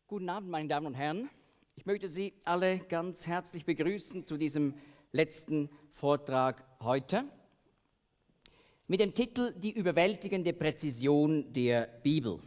Guten Abend, meine Damen und Herren. Ich möchte Sie alle ganz herzlich begrüßen zu diesem letzten Vortrag heute mit dem Titel Die überwältigende Präzision der Bibel.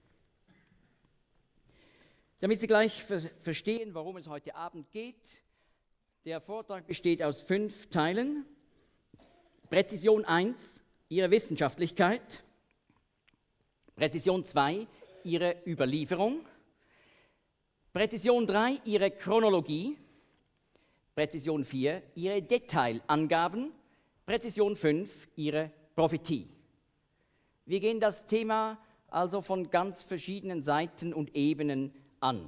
Damit Sie gleich verstehen, worum es heute Abend geht, der Vortrag besteht aus 5 Teilen. Präzision 1, Ihre Wissenschaftlichkeit. Präzision 2, Ihre Überlieferung. Präzision 3, Ihre Chronologie. Präzision 4, Ihre Detailangaben. Präzision 5, Ihre Prophetie. Wir gehen das Thema also von ganz verschiedenen Seiten und Ebenen an.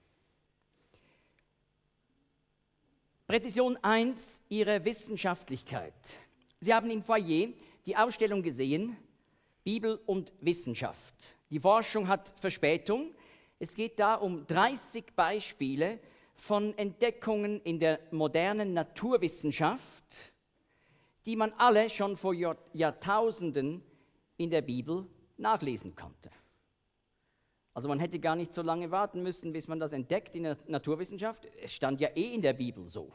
Präzision 1, Ihre Wissenschaftlichkeit. Sie haben im Foyer die Ausstellung gesehen, Bibel und Wissenschaft. Die Forschung hat Verspätung. Es geht da um 30 Beispiele von Entdeckungen in der modernen Naturwissenschaft, die man alle schon vor Jahrtausenden in der Bibel nachlesen konnte. Also man hätte gar nicht so lange warten müssen, bis man das entdeckt in der Naturwissenschaft. Es stand ja in der Bibel so.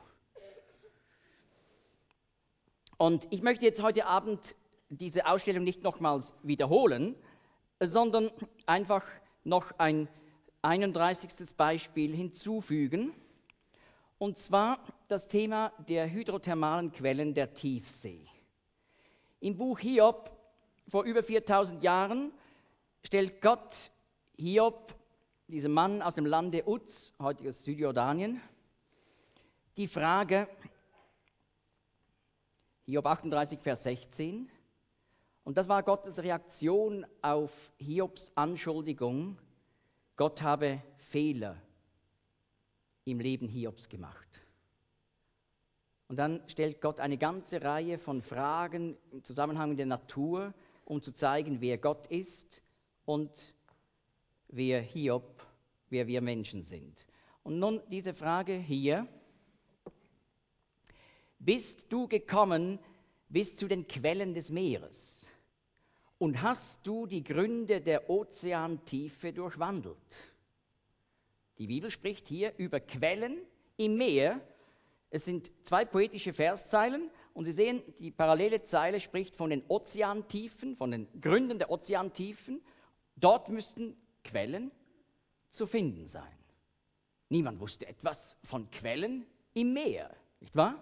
Und ich möchte jetzt heute Abend diese Ausstellung nicht nochmals wiederholen, sondern einfach noch ein 31. Beispiel hinzufügen, und zwar das Thema der hydrothermalen Quellen der Tiefsee. Im Buch Hiob vor über 4000 Jahren stellt Gott Hiob, diesem Mann aus dem Lande Uz, heutiges Südjordanien, die Frage, Hiob 38, Vers 16, und das war Gottes Reaktion auf Hiobs Anschuldigung, Gott habe Fehler im Leben Hiobs gemacht. Und dann stellt Gott eine ganze Reihe von Fragen im Zusammenhang mit der Natur, um zu zeigen, wer Gott ist und wer wir Menschen sind. Und nun diese Frage hier: Bist du gekommen bis zu den Quellen des Meeres? Und hast du die Gründe der Ozeantiefe durchwandelt? Die Bibel spricht hier über Quellen im Meer. Es sind 2 poetische Verszeilen und Sie sehen, die parallele Zeile spricht von den Ozeantiefen, von den Gründen der Ozeantiefen. Dort müssten Quellen zu finden sein. Niemand wusste etwas von Quellen im Meer, nicht wahr?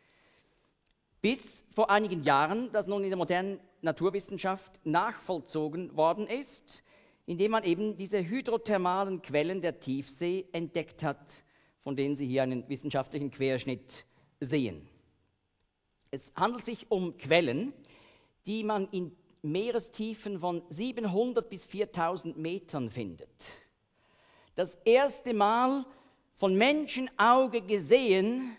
Bis vor einigen Jahren, das nun in der modernen Naturwissenschaft nachvollzogen worden ist, indem man eben diese hydrothermalen Quellen der Tiefsee entdeckt hat, von denen Sie hier einen wissenschaftlichen Querschnitt sehen. Es handelt sich um Quellen, die man in Meerestiefen von 700 bis 4000 Metern findet. Das erste Mal von Menschenauge gesehen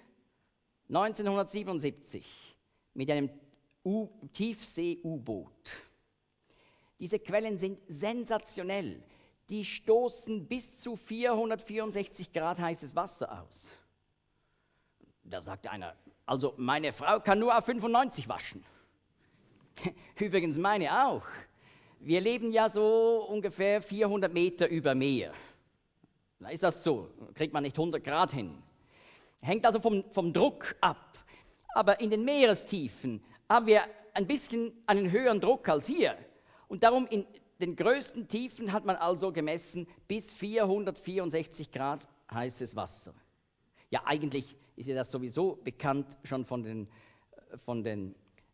1977 mit einem Tiefsee-U-Boot. Diese Quellen sind sensationell. Die stoßen bis zu 464 Grad heißes Wasser aus. Da sagte einer, also meine Frau kann nur auf 95 waschen. Übrigens meine auch. Wir leben ja so ungefähr 400 Meter über Meer. Da ist das so, kriegt man nicht 100 Grad hin. Hängt also vom Druck ab. Aber in den Meerestiefen haben wir ein bisschen einen höheren Druck als hier. Und darum in den größten Tiefen hat man also gemessen bis 464 Grad heißes Wasser. Ja, eigentlich ist ja das sowieso bekannt schon von den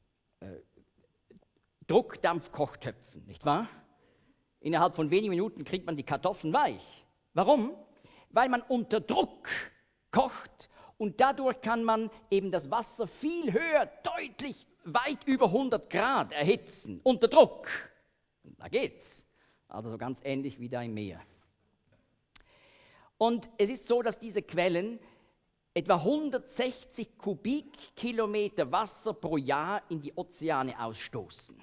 Druckdampfkochtöpfen, nicht wahr? Innerhalb von wenigen Minuten kriegt man die Kartoffeln weich. Warum? Weil man unter Druck kocht und dadurch kann man eben das Wasser viel höher, deutlich weit über 100 Grad erhitzen, unter Druck. Da geht's. Also so ganz ähnlich wie da im Meer. Und es ist so, dass diese Quellen etwa 160 Kubikkilometer Wasser pro Jahr in die Ozeane ausstoßen.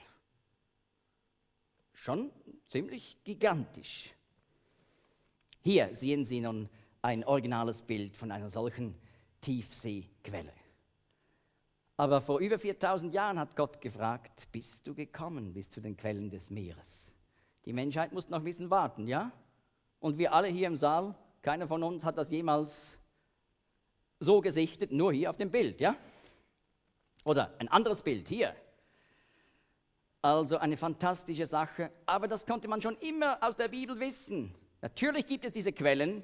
Schon ziemlich gigantisch. Hier sehen Sie nun ein originales Bild von einer solchen Tiefseequelle. Aber vor über 4000 Jahren hat Gott gefragt, bist du gekommen bis zu den Quellen des Meeres? Die Menschheit muss noch ein bisschen warten, ja? Und wir alle hier im Saal, keiner von uns hat das jemals so gesichtet, nur hier auf dem Bild, ja? Oder ein anderes Bild hier. Also eine fantastische Sache, aber das konnte man schon immer aus der Bibel wissen. Natürlich gibt es diese Quellen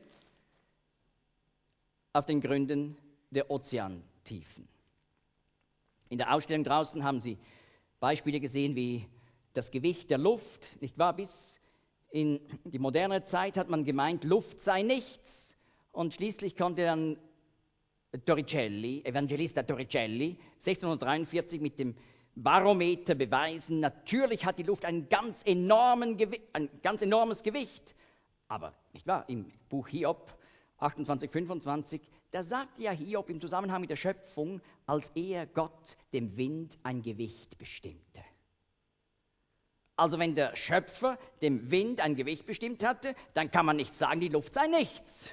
auf den Gründen der Ozeantiefen. In der Ausstellung draußen haben Sie Beispiele gesehen wie das Gewicht der Luft, nicht wahr? Bis in die moderne Zeit hat man gemeint, Luft sei nichts. Und schließlich konnte dann Torricelli, Evangelista Torricelli, 1643 mit dem Barometer beweisen, natürlich hat die Luft ein ganz enormes Gewicht. Aber, nicht wahr, im Buch Hiob 28, 25, da sagt ja Hiob im Zusammenhang mit der Schöpfung, als er Gott dem Wind ein Gewicht bestimmte. Also wenn der Schöpfer dem Wind ein Gewicht bestimmt hatte, dann kann man nicht sagen, die Luft sei nichts.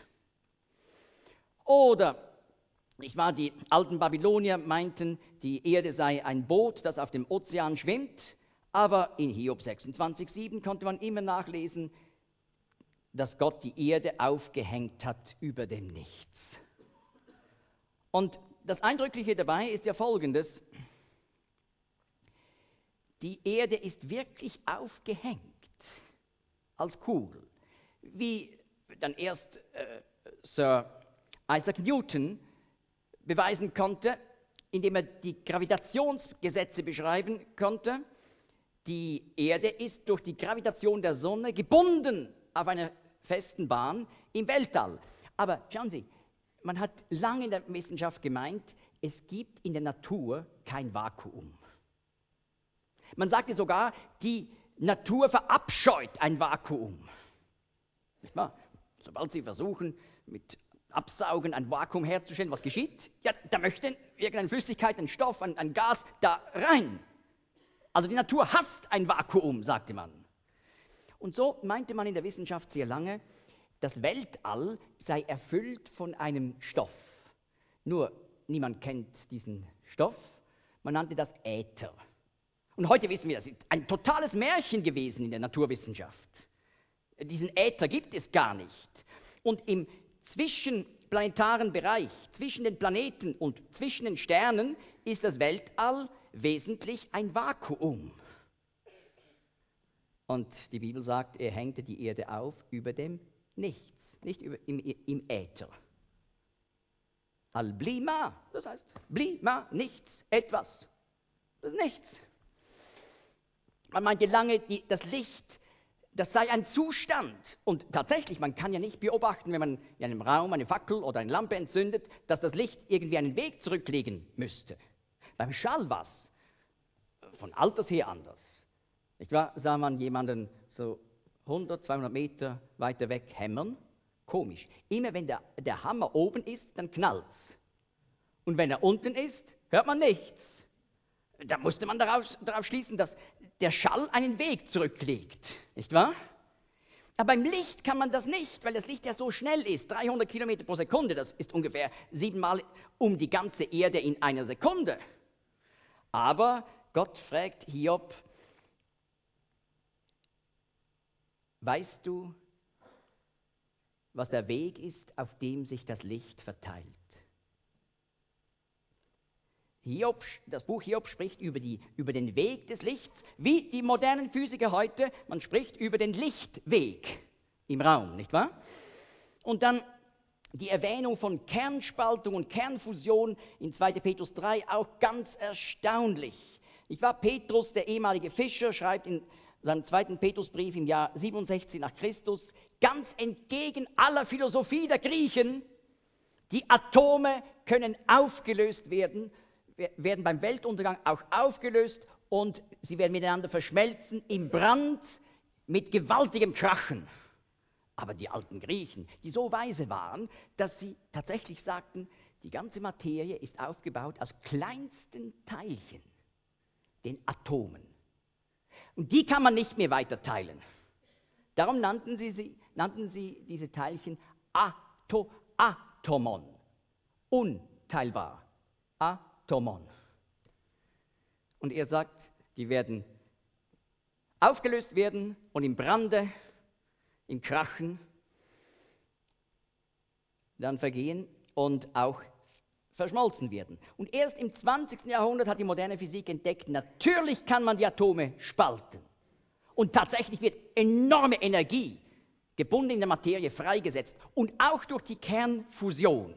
Oder, nicht wahr, die alten Babylonier meinten, die Erde sei ein Boot, das auf dem Ozean schwimmt, aber in Hiob 26,7 konnte man immer nachlesen, dass Gott die Erde aufgehängt hat über dem Nichts. Und das Eindrückliche dabei ist ja Folgendes: Die Erde ist wirklich aufgehängt als Kugel, wie dann erst Sir Isaac Newton beweisen konnte, indem er die Gravitationsgesetze beschreiben konnte. Die Erde ist durch die Gravitation der Sonne gebunden auf einer festen Bahn im Weltall. Aber schauen Sie, man hat lange in der Wissenschaft gemeint, es gibt in der Natur kein Vakuum. Man sagte sogar, die Natur verabscheut ein Vakuum. Nicht wahr? Sobald Sie versuchen, mit Absaugen ein Vakuum herzustellen, was geschieht? Ja, da möchte irgendeine Flüssigkeit, ein Stoff, ein Gas da rein. Also die Natur hasst ein Vakuum, sagte man. Und so meinte man in der Wissenschaft sehr lange, das Weltall sei erfüllt von einem Stoff. Nur niemand kennt diesen Stoff. Man nannte das Äther. Und heute wissen wir, das ist ein totales Märchen gewesen in der Naturwissenschaft. Diesen Äther gibt es gar nicht. Und im zwischenplanetaren Bereich, zwischen den Planeten und zwischen den Sternen, ist das Weltall wesentlich ein Vakuum. Und die Bibel sagt, er hängte die Erde auf über dem Nichts, nicht im Äther. Al-Blima, das heißt Blima, nichts, etwas. Das ist nichts. Man meinte lange, das Licht, das sei ein Zustand. Und tatsächlich, man kann ja nicht beobachten, wenn man in einem Raum eine Fackel oder eine Lampe entzündet, dass das Licht irgendwie einen Weg zurücklegen müsste. Beim Schall war es von alters her anders. Nicht wahr? Sah man jemanden so 100, 200 Meter weiter weg hämmern? Komisch. Immer wenn der Hammer oben ist, dann knallt's. Und wenn er unten ist, hört man nichts. Da musste man darauf schließen, dass der Schall einen Weg zurücklegt. Nicht wahr? Aber beim Licht kann man das nicht, weil das Licht ja so schnell ist. 300 Kilometer pro Sekunde, das ist ungefähr 7-mal um die ganze Erde in einer Sekunde. Aber Gott fragt Hiob, weißt du, was der Weg ist, auf dem sich das Licht verteilt? Hiob, das Buch Hiob spricht über den Weg des Lichts, wie die modernen Physiker heute, man spricht über den Lichtweg im Raum, nicht wahr? Und dann die Erwähnung von Kernspaltung und Kernfusion in 2. Petrus 3, auch ganz erstaunlich. Nicht wahr? Petrus, der ehemalige Fischer, schreibt in seinem 2. Petrusbrief im Jahr 67 nach Christus, ganz entgegen aller Philosophie der Griechen, die Atome können aufgelöst werden beim Weltuntergang auch aufgelöst und sie werden miteinander verschmelzen im Brand mit gewaltigem Krachen. Aber die alten Griechen, die so weise waren, dass sie tatsächlich sagten, die ganze Materie ist aufgebaut aus kleinsten Teilchen, den Atomen. Und die kann man nicht mehr weiter teilen. Darum nannten sie diese Teilchen Atomon, unteilbar. Atomon. Und er sagt, die werden aufgelöst werden und im Brande, im Krachen dann vergehen und auch verschmolzen werden. Und erst im 20. Jahrhundert hat die moderne Physik entdeckt, natürlich kann man die Atome spalten. Und tatsächlich wird enorme Energie gebunden in der Materie freigesetzt und auch durch die Kernfusion.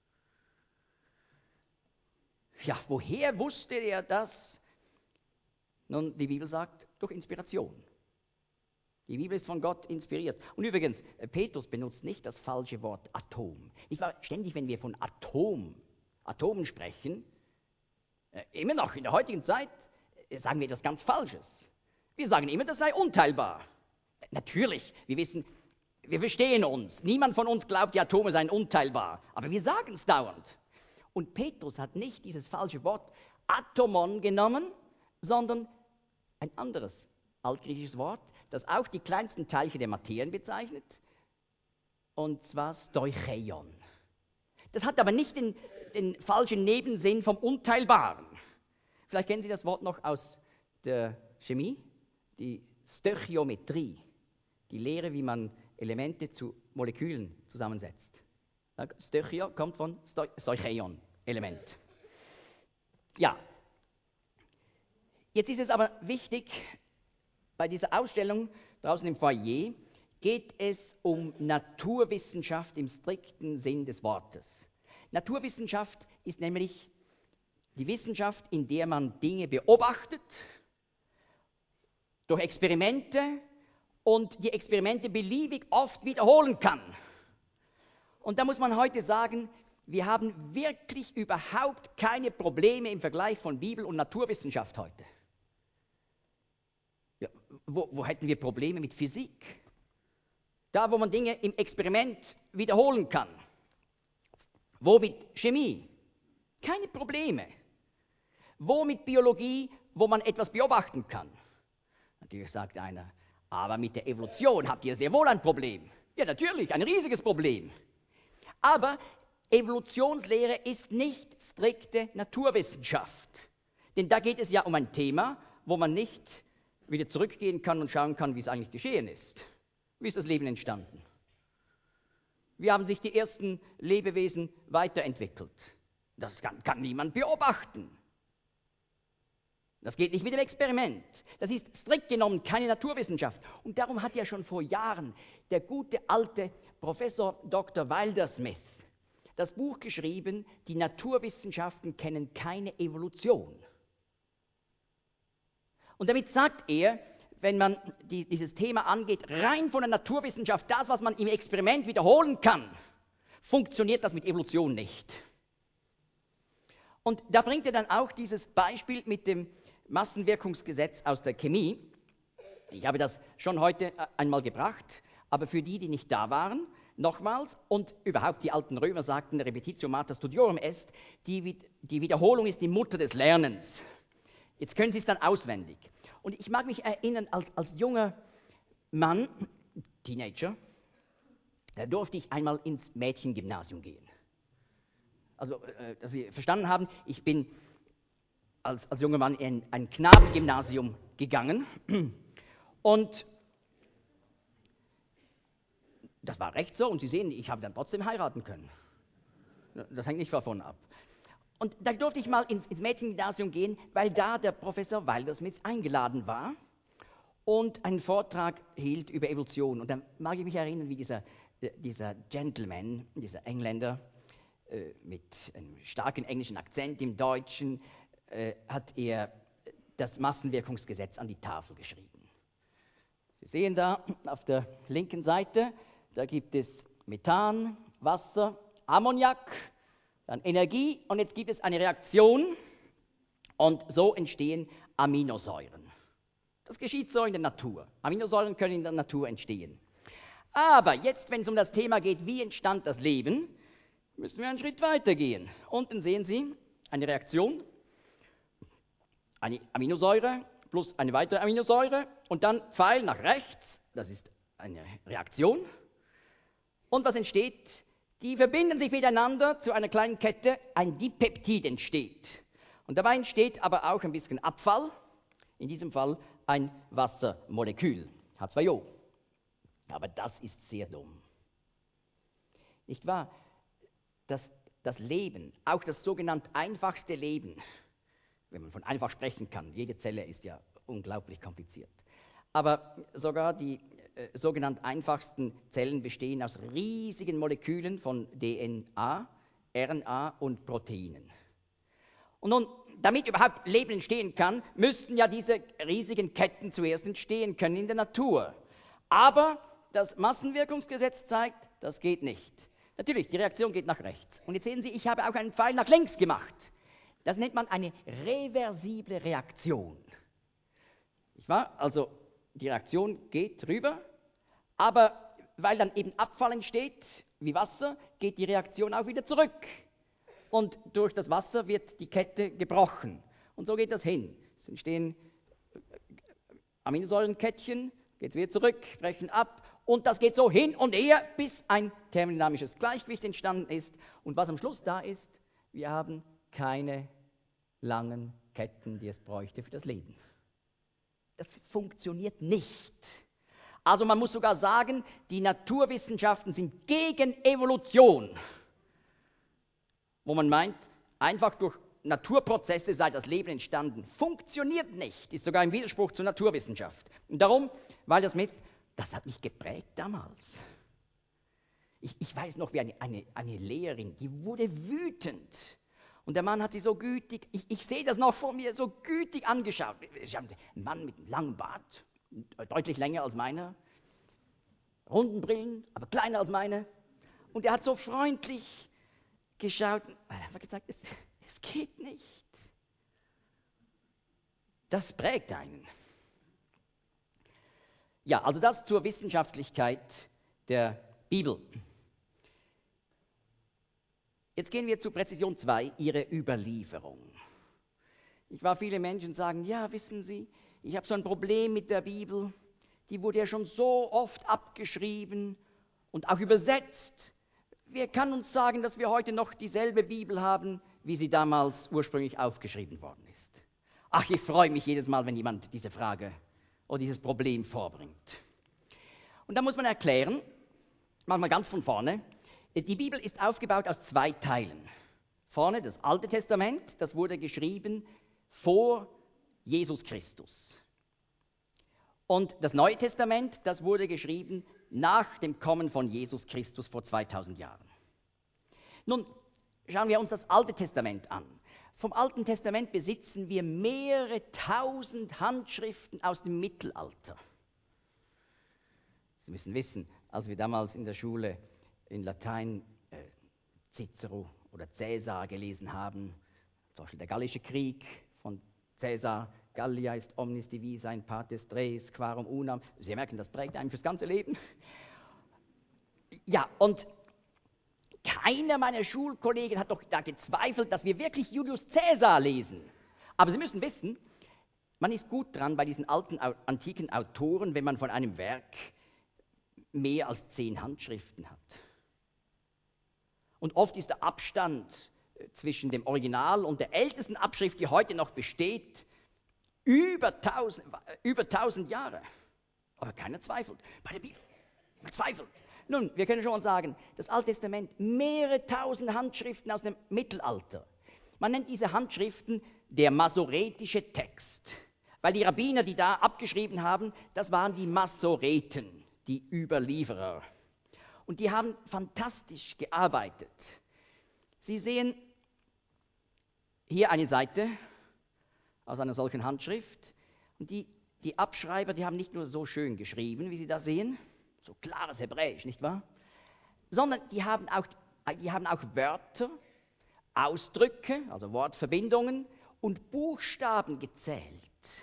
Ja, woher wusste er das? Nun, die Bibel sagt, durch Inspiration. Die Bibel ist von Gott inspiriert. Und übrigens, Petrus benutzt nicht das falsche Wort Atom. Nicht wahr? Ständig, wenn wir von Atomen sprechen, immer noch in der heutigen Zeit, sagen wir etwas ganz Falsches. Wir sagen immer, das sei unteilbar. Natürlich, wir wissen, wir verstehen uns. Niemand von uns glaubt, die Atome seien unteilbar. Aber wir sagen es dauernd. Und Petrus hat nicht dieses falsche Wort Atomon genommen, sondern ein anderes altgriechisches Wort, das auch die kleinsten Teilchen der Materien bezeichnet, und zwar Stoicheion. Das hat aber nicht den falschen Nebensinn vom Unteilbaren. Vielleicht kennen Sie das Wort noch aus der Chemie, die Stöchiometrie, die Lehre, wie man Elemente zu Molekülen zusammensetzt. Stöchio kommt von Stoicheion, Element. Ja, jetzt ist es aber wichtig, bei dieser Ausstellung draußen im Foyer geht es um Naturwissenschaft im strikten Sinn des Wortes. Naturwissenschaft ist nämlich die Wissenschaft, in der man Dinge beobachtet, durch Experimente und die Experimente beliebig oft wiederholen kann. Und da muss man heute sagen, wir haben wirklich überhaupt keine Probleme im Vergleich von Bibel und Naturwissenschaft heute. Ja, wo hätten wir Probleme mit Physik? Da, wo man Dinge im Experiment wiederholen kann. Wo mit Chemie? Keine Probleme. Wo mit Biologie, wo man etwas beobachten kann? Natürlich sagt einer, aber mit der Evolution habt ihr sehr wohl ein Problem. Ja, natürlich, ein riesiges Problem. Aber Evolutionslehre ist nicht strikte Naturwissenschaft. Denn da geht es ja um ein Thema, wo man nicht wieder zurückgehen kann und schauen kann, wie es eigentlich geschehen ist. Wie ist das Leben entstanden? Wie haben sich die ersten Lebewesen weiterentwickelt? Das kann niemand beobachten. Das geht nicht mit dem Experiment. Das ist strikt genommen keine Naturwissenschaft. Und darum hat ja schon vor Jahren der gute alte Professor Dr. Wilder-Smith das Buch geschrieben, die Naturwissenschaften kennen keine Evolution. Und damit sagt er, wenn man dieses Thema angeht, rein von der Naturwissenschaft, das, was man im Experiment wiederholen kann, funktioniert das mit Evolution nicht. Und da bringt er dann auch dieses Beispiel mit dem Massenwirkungsgesetz aus der Chemie. Ich habe das schon heute einmal gebracht, aber für die nicht da waren, nochmals, und überhaupt die alten Römer sagten, Repetitio mater studiorum est, die Wiederholung ist die Mutter des Lernens. Jetzt können Sie es dann auswendig. Und ich mag mich erinnern, als junger Mann, Teenager, da durfte ich einmal ins Mädchengymnasium gehen. Also, dass Sie verstanden haben, ich bin als junger Mann in ein Knabengymnasium gegangen und das war recht so und Sie sehen, ich habe dann trotzdem heiraten können. Das hängt nicht davon ab. Und da durfte ich mal ins Mädchengymnasium gehen, weil da der Professor Wilder-Smith eingeladen war und einen Vortrag hielt über Evolution. Und dann mag ich mich erinnern, wie dieser Gentleman, dieser Engländer, mit einem starken englischen Akzent im Deutschen, hat er das Massenwirkungsgesetz an die Tafel geschrieben. Sie sehen da auf der linken Seite, da gibt es Methan, Wasser, Ammoniak, dann Energie und jetzt gibt es eine Reaktion und so entstehen Aminosäuren. Das geschieht so in der Natur. Aminosäuren können in der Natur entstehen. Aber jetzt, wenn es um das Thema geht, wie entstand das Leben, müssen wir einen Schritt weiter gehen. Unten sehen Sie eine Reaktion, eine Aminosäure plus eine weitere Aminosäure und dann Pfeil nach rechts, das ist eine Reaktion. Und was entsteht? Die verbinden sich miteinander zu einer kleinen Kette, ein Dipeptid entsteht. Und dabei entsteht aber auch ein bisschen Abfall, in diesem Fall ein Wassermolekül, H2O. Aber das ist sehr dumm. Nicht wahr? das Leben, auch das sogenannt einfachste Leben, wenn man von einfach sprechen kann, jede Zelle ist ja unglaublich kompliziert, aber sogar die sogenannt einfachsten Zellen bestehen aus riesigen Molekülen von DNA, RNA und Proteinen. Und nun, damit überhaupt Leben entstehen kann, müssten ja diese riesigen Ketten zuerst entstehen können in der Natur. Aber das Massenwirkungsgesetz zeigt, das geht nicht. Natürlich, die Reaktion geht nach rechts. Und jetzt sehen Sie, ich habe auch einen Pfeil nach links gemacht. Das nennt man eine reversible Reaktion. Nicht wahr? Also die Reaktion geht rüber, aber weil dann eben Abfall entsteht, wie Wasser, geht die Reaktion auch wieder zurück. Und durch das Wasser wird die Kette gebrochen. Und so geht das hin. Es entstehen Aminosäurenkettchen, geht es wieder zurück, brechen ab. Und das geht so hin und her, bis ein thermodynamisches Gleichgewicht entstanden ist. Und was am Schluss da ist, wir haben keine langen Ketten, die es bräuchte für das Leben. Das funktioniert nicht. Also man muss sogar sagen, die Naturwissenschaften sind gegen Evolution. Wo man meint, einfach durch Naturprozesse sei das Leben entstanden. Funktioniert nicht, ist sogar im Widerspruch zur Naturwissenschaft. Und darum, weil das hat mich geprägt damals. Ich weiß noch, wie eine Lehrerin, die wurde wütend. Und der Mann hat sie so gütig, ich sehe das noch vor mir, so gütig angeschaut. Ein Mann mit einem langen Bart, deutlich länger als meiner, runden Brillen, aber kleiner als meine. Und er hat so freundlich geschaut und hat einfach gesagt, es geht nicht. Das prägt einen. Ja, also das zur Wissenschaftlichkeit der Bibel. Jetzt gehen wir zu Präzision 2, ihre Überlieferung. Viele Menschen sagen, ja, wissen Sie, ich habe so ein Problem mit der Bibel, die wurde ja schon so oft abgeschrieben und auch übersetzt. Wer kann uns sagen, dass wir heute noch dieselbe Bibel haben, wie sie damals ursprünglich aufgeschrieben worden ist? Ach, ich freue mich jedes Mal, wenn jemand diese Frage oder dieses Problem vorbringt. Und da muss man erklären, manchmal ganz von vorne, die Bibel ist aufgebaut aus 2 Teilen. Vorne das Alte Testament, das wurde geschrieben vor Jesus Christus. Und das Neue Testament, das wurde geschrieben nach dem Kommen von Jesus Christus vor 2000 Jahren. Nun schauen wir uns das Alte Testament an. Vom Alten Testament besitzen wir mehrere tausend Handschriften aus dem Mittelalter. Sie müssen wissen, als wir damals in der Schule in Latein Cicero oder Caesar gelesen haben, zum Beispiel der Gallische Krieg von Caesar, Gallia ist omnis divisa in partes tres, quarum unam. Sie merken, das prägt einen fürs ganze Leben. Ja, und keiner meiner Schulkollegen hat doch da gezweifelt, dass wir wirklich Julius Caesar lesen. Aber Sie müssen wissen, man ist gut dran bei diesen alten, antiken Autoren, wenn man von einem Werk mehr als 10 Handschriften hat. Und oft ist der Abstand zwischen dem Original und der ältesten Abschrift, die heute noch besteht, über 1000 Jahre. Aber keiner zweifelt. Bei der Bibel, man zweifelt. Nun, wir können schon mal sagen, das Alte Testament, mehrere tausend Handschriften aus dem Mittelalter. Man nennt diese Handschriften der masoretische Text. Weil die Rabbiner, die da abgeschrieben haben, das waren die Masoreten, die Überlieferer. Und die haben fantastisch gearbeitet. Sie sehen hier eine Seite aus einer solchen Handschrift. Und die Abschreiber, die haben nicht nur so schön geschrieben, wie Sie da sehen, so klares Hebräisch, nicht wahr? Sondern die haben auch Wörter, Ausdrücke, also Wortverbindungen und Buchstaben gezählt,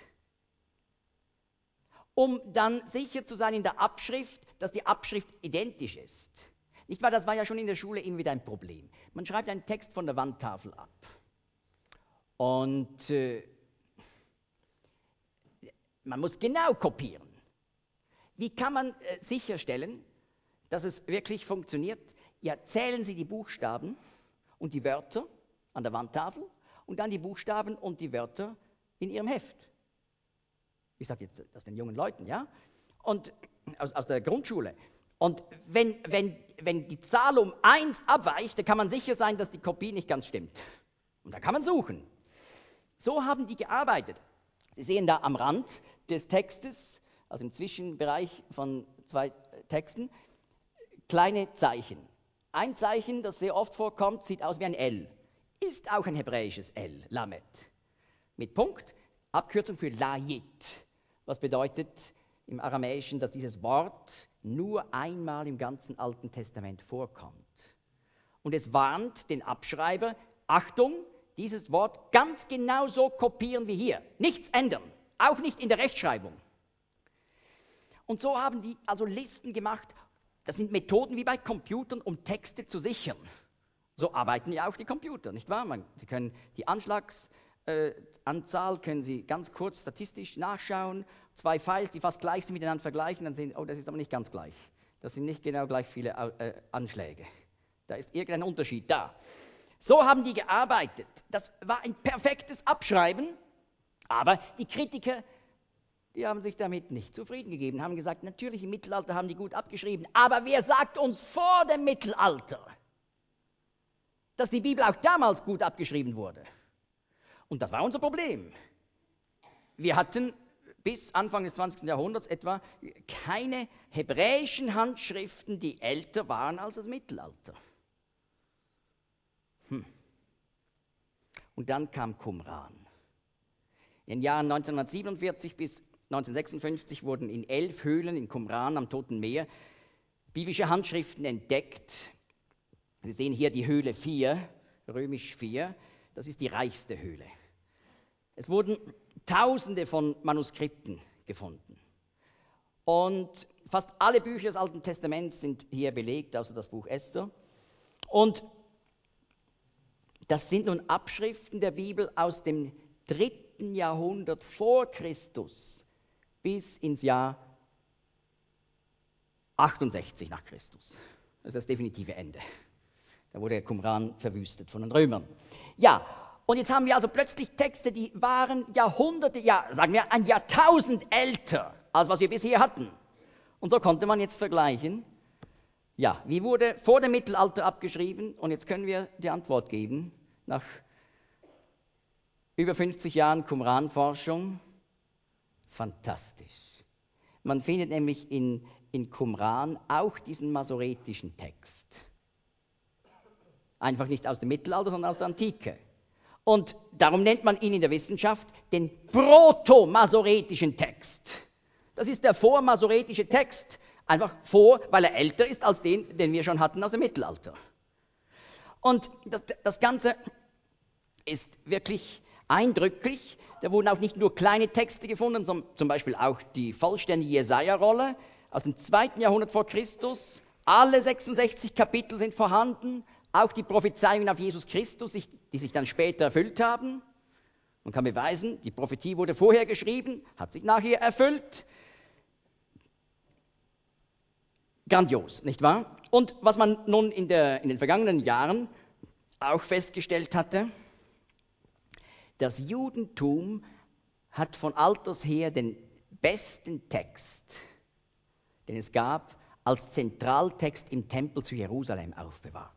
um dann sicher zu sein in der Abschrift, dass die Abschrift identisch ist. Nicht wahr? Das war ja schon in der Schule immer wieder ein Problem. Man schreibt einen Text von der Wandtafel ab. Und man muss genau kopieren. Wie kann man sicherstellen, dass es wirklich funktioniert? Ja, zählen Sie die Buchstaben und die Wörter an der Wandtafel und dann die Buchstaben und die Wörter in Ihrem Heft. Ich sage jetzt aus den jungen Leuten, ja? Und aus der Grundschule. Und wenn die Zahl um 1 abweicht, dann kann man sicher sein, dass die Kopie nicht ganz stimmt. Und da kann man suchen. So haben die gearbeitet. Sie sehen da am Rand des Textes, also im Zwischenbereich von 2 Texten, kleine Zeichen. Ein Zeichen, das sehr oft vorkommt, sieht aus wie ein L. Ist auch ein hebräisches L, Lamed. Mit Punkt, Abkürzung für Layit. Was bedeutet im Aramäischen, dass dieses Wort nur einmal im ganzen Alten Testament vorkommt. Und es warnt den Abschreiber, Achtung, dieses Wort ganz genau so kopieren wie hier. Nichts ändern, auch nicht in der Rechtschreibung. Und so haben die also Listen gemacht. Das sind Methoden wie bei Computern, um Texte zu sichern. So arbeiten ja auch die Computer, nicht wahr? Sie können die Anschlagsanzahl können Sie ganz kurz statistisch nachschauen. 2 Files, die fast gleich sind, miteinander vergleichen, dann sehen Sie, oh, das ist aber nicht ganz gleich. Das sind nicht genau gleich viele Anschläge. Da ist irgendein Unterschied da. So haben die gearbeitet. Das war ein perfektes Abschreiben, aber die Kritiker, die haben sich damit nicht zufrieden gegeben, haben gesagt, natürlich im Mittelalter haben die gut abgeschrieben, aber wer sagt uns vor dem Mittelalter, dass die Bibel auch damals gut abgeschrieben wurde? Und das war unser Problem. Wir hatten bis Anfang des 20. Jahrhunderts etwa keine hebräischen Handschriften, die älter waren als das Mittelalter. Und dann kam Qumran. In den Jahren 1947 bis 1956 wurden in 11 Höhlen in Qumran am Toten Meer biblische Handschriften entdeckt. Sie sehen hier die Höhle 4, römisch 4, das ist die reichste Höhle. Es wurden Tausende von Manuskripten gefunden. Und fast alle Bücher des Alten Testaments sind hier belegt, außer das Buch Esther. Und das sind nun Abschriften der Bibel aus dem 3. Jahrhundert vor Christus bis ins Jahr 68 nach Christus. Das ist das definitive Ende. Da wurde Qumran verwüstet von den Römern. Ja, und jetzt haben wir also plötzlich Texte, die waren Jahrhunderte, ja, sagen wir ein Jahrtausend älter, als was wir bisher hatten. Und so konnte man jetzt vergleichen, ja, wie wurde vor dem Mittelalter abgeschrieben? Und jetzt können wir die Antwort geben, nach über 50 Jahren Qumran-Forschung, fantastisch. Man findet nämlich in Qumran auch diesen masoretischen Text. Einfach nicht aus dem Mittelalter, sondern aus der Antike. Und darum nennt man ihn in der Wissenschaft den proto-masoretischen Text. Das ist der vormasoretische Text, einfach vor, weil er älter ist als den wir schon hatten aus dem Mittelalter. Und das Ganze ist wirklich eindrücklich. Da wurden auch nicht nur kleine Texte gefunden, sondern zum Beispiel auch die vollständige Jesaja-Rolle aus dem 2. Jahrhundert vor Christus. Alle 66 Kapitel sind vorhanden, auch die Prophezeiungen auf Jesus Christus, die sich dann später erfüllt haben. Man kann beweisen, die Prophetie wurde vorher geschrieben, hat sich nachher erfüllt. Grandios, nicht wahr? Und was man nun in den vergangenen Jahren auch festgestellt hatte, das Judentum hat von alters her den besten Text, den es gab, als Zentraltext im Tempel zu Jerusalem aufbewahrt.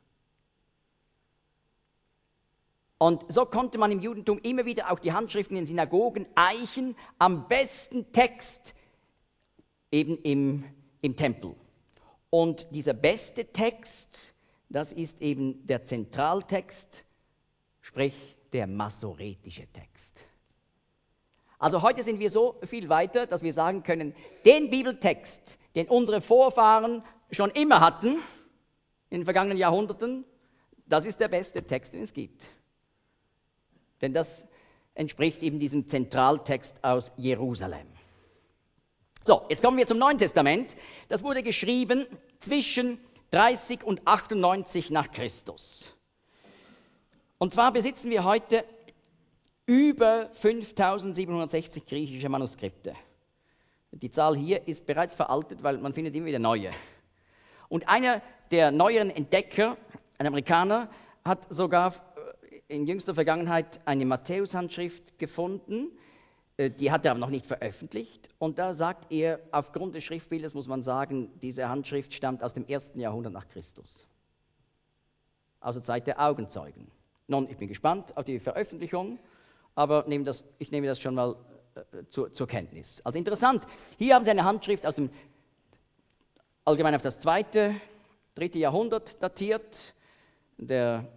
Und so konnte man im Judentum immer wieder auch die Handschriften in den Synagogen eichen, am besten Text eben im Tempel. Und dieser beste Text, das ist eben der Zentraltext, sprich der masoretische Text. Also heute sind wir so viel weiter, dass wir sagen können, den Bibeltext, den unsere Vorfahren schon immer hatten, in den vergangenen Jahrhunderten, das ist der beste Text, den es gibt. Denn das entspricht eben diesem Zentraltext aus Jerusalem. So, jetzt kommen wir zum Neuen Testament. Das wurde geschrieben zwischen 30 und 98 nach Christus. Und zwar besitzen wir heute über 5760 griechische Manuskripte. Die Zahl hier ist bereits veraltet, weil man findet immer wieder neue. Und einer der neueren Entdecker, ein Amerikaner, hat sogar in jüngster Vergangenheit eine Matthäus-Handschrift gefunden, Die hat er aber noch nicht veröffentlicht. Und da sagt er, aufgrund des Schriftbildes muss man sagen, diese Handschrift stammt aus dem 1. Jahrhundert nach Christus. Also Zeit der Augenzeugen. Nun, ich bin gespannt auf die Veröffentlichung, aber ich nehme das schon mal zur Kenntnis. Also interessant, hier haben Sie eine Handschrift aus dem, allgemein auf das 2., 3. Jahrhundert datiert, der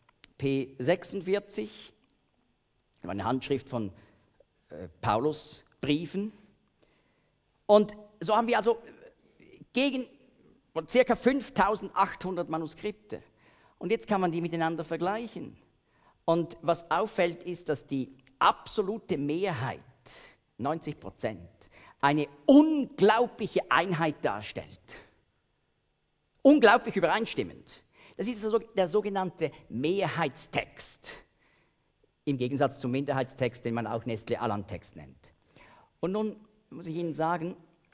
P46, eine Handschrift von Paulus Briefen. Und so haben wir also ca. 5800 Manuskripte. Und jetzt kann man die miteinander vergleichen. Und was auffällt, ist, dass die absolute Mehrheit, 90%, eine unglaubliche Einheit darstellt. Unglaublich übereinstimmend. Das ist also der sogenannte Mehrheitstext. Im Gegensatz zum Minderheitstext, den man auch Nestle-Aland-Text nennt. Und nun muss ich Ihnen sagen,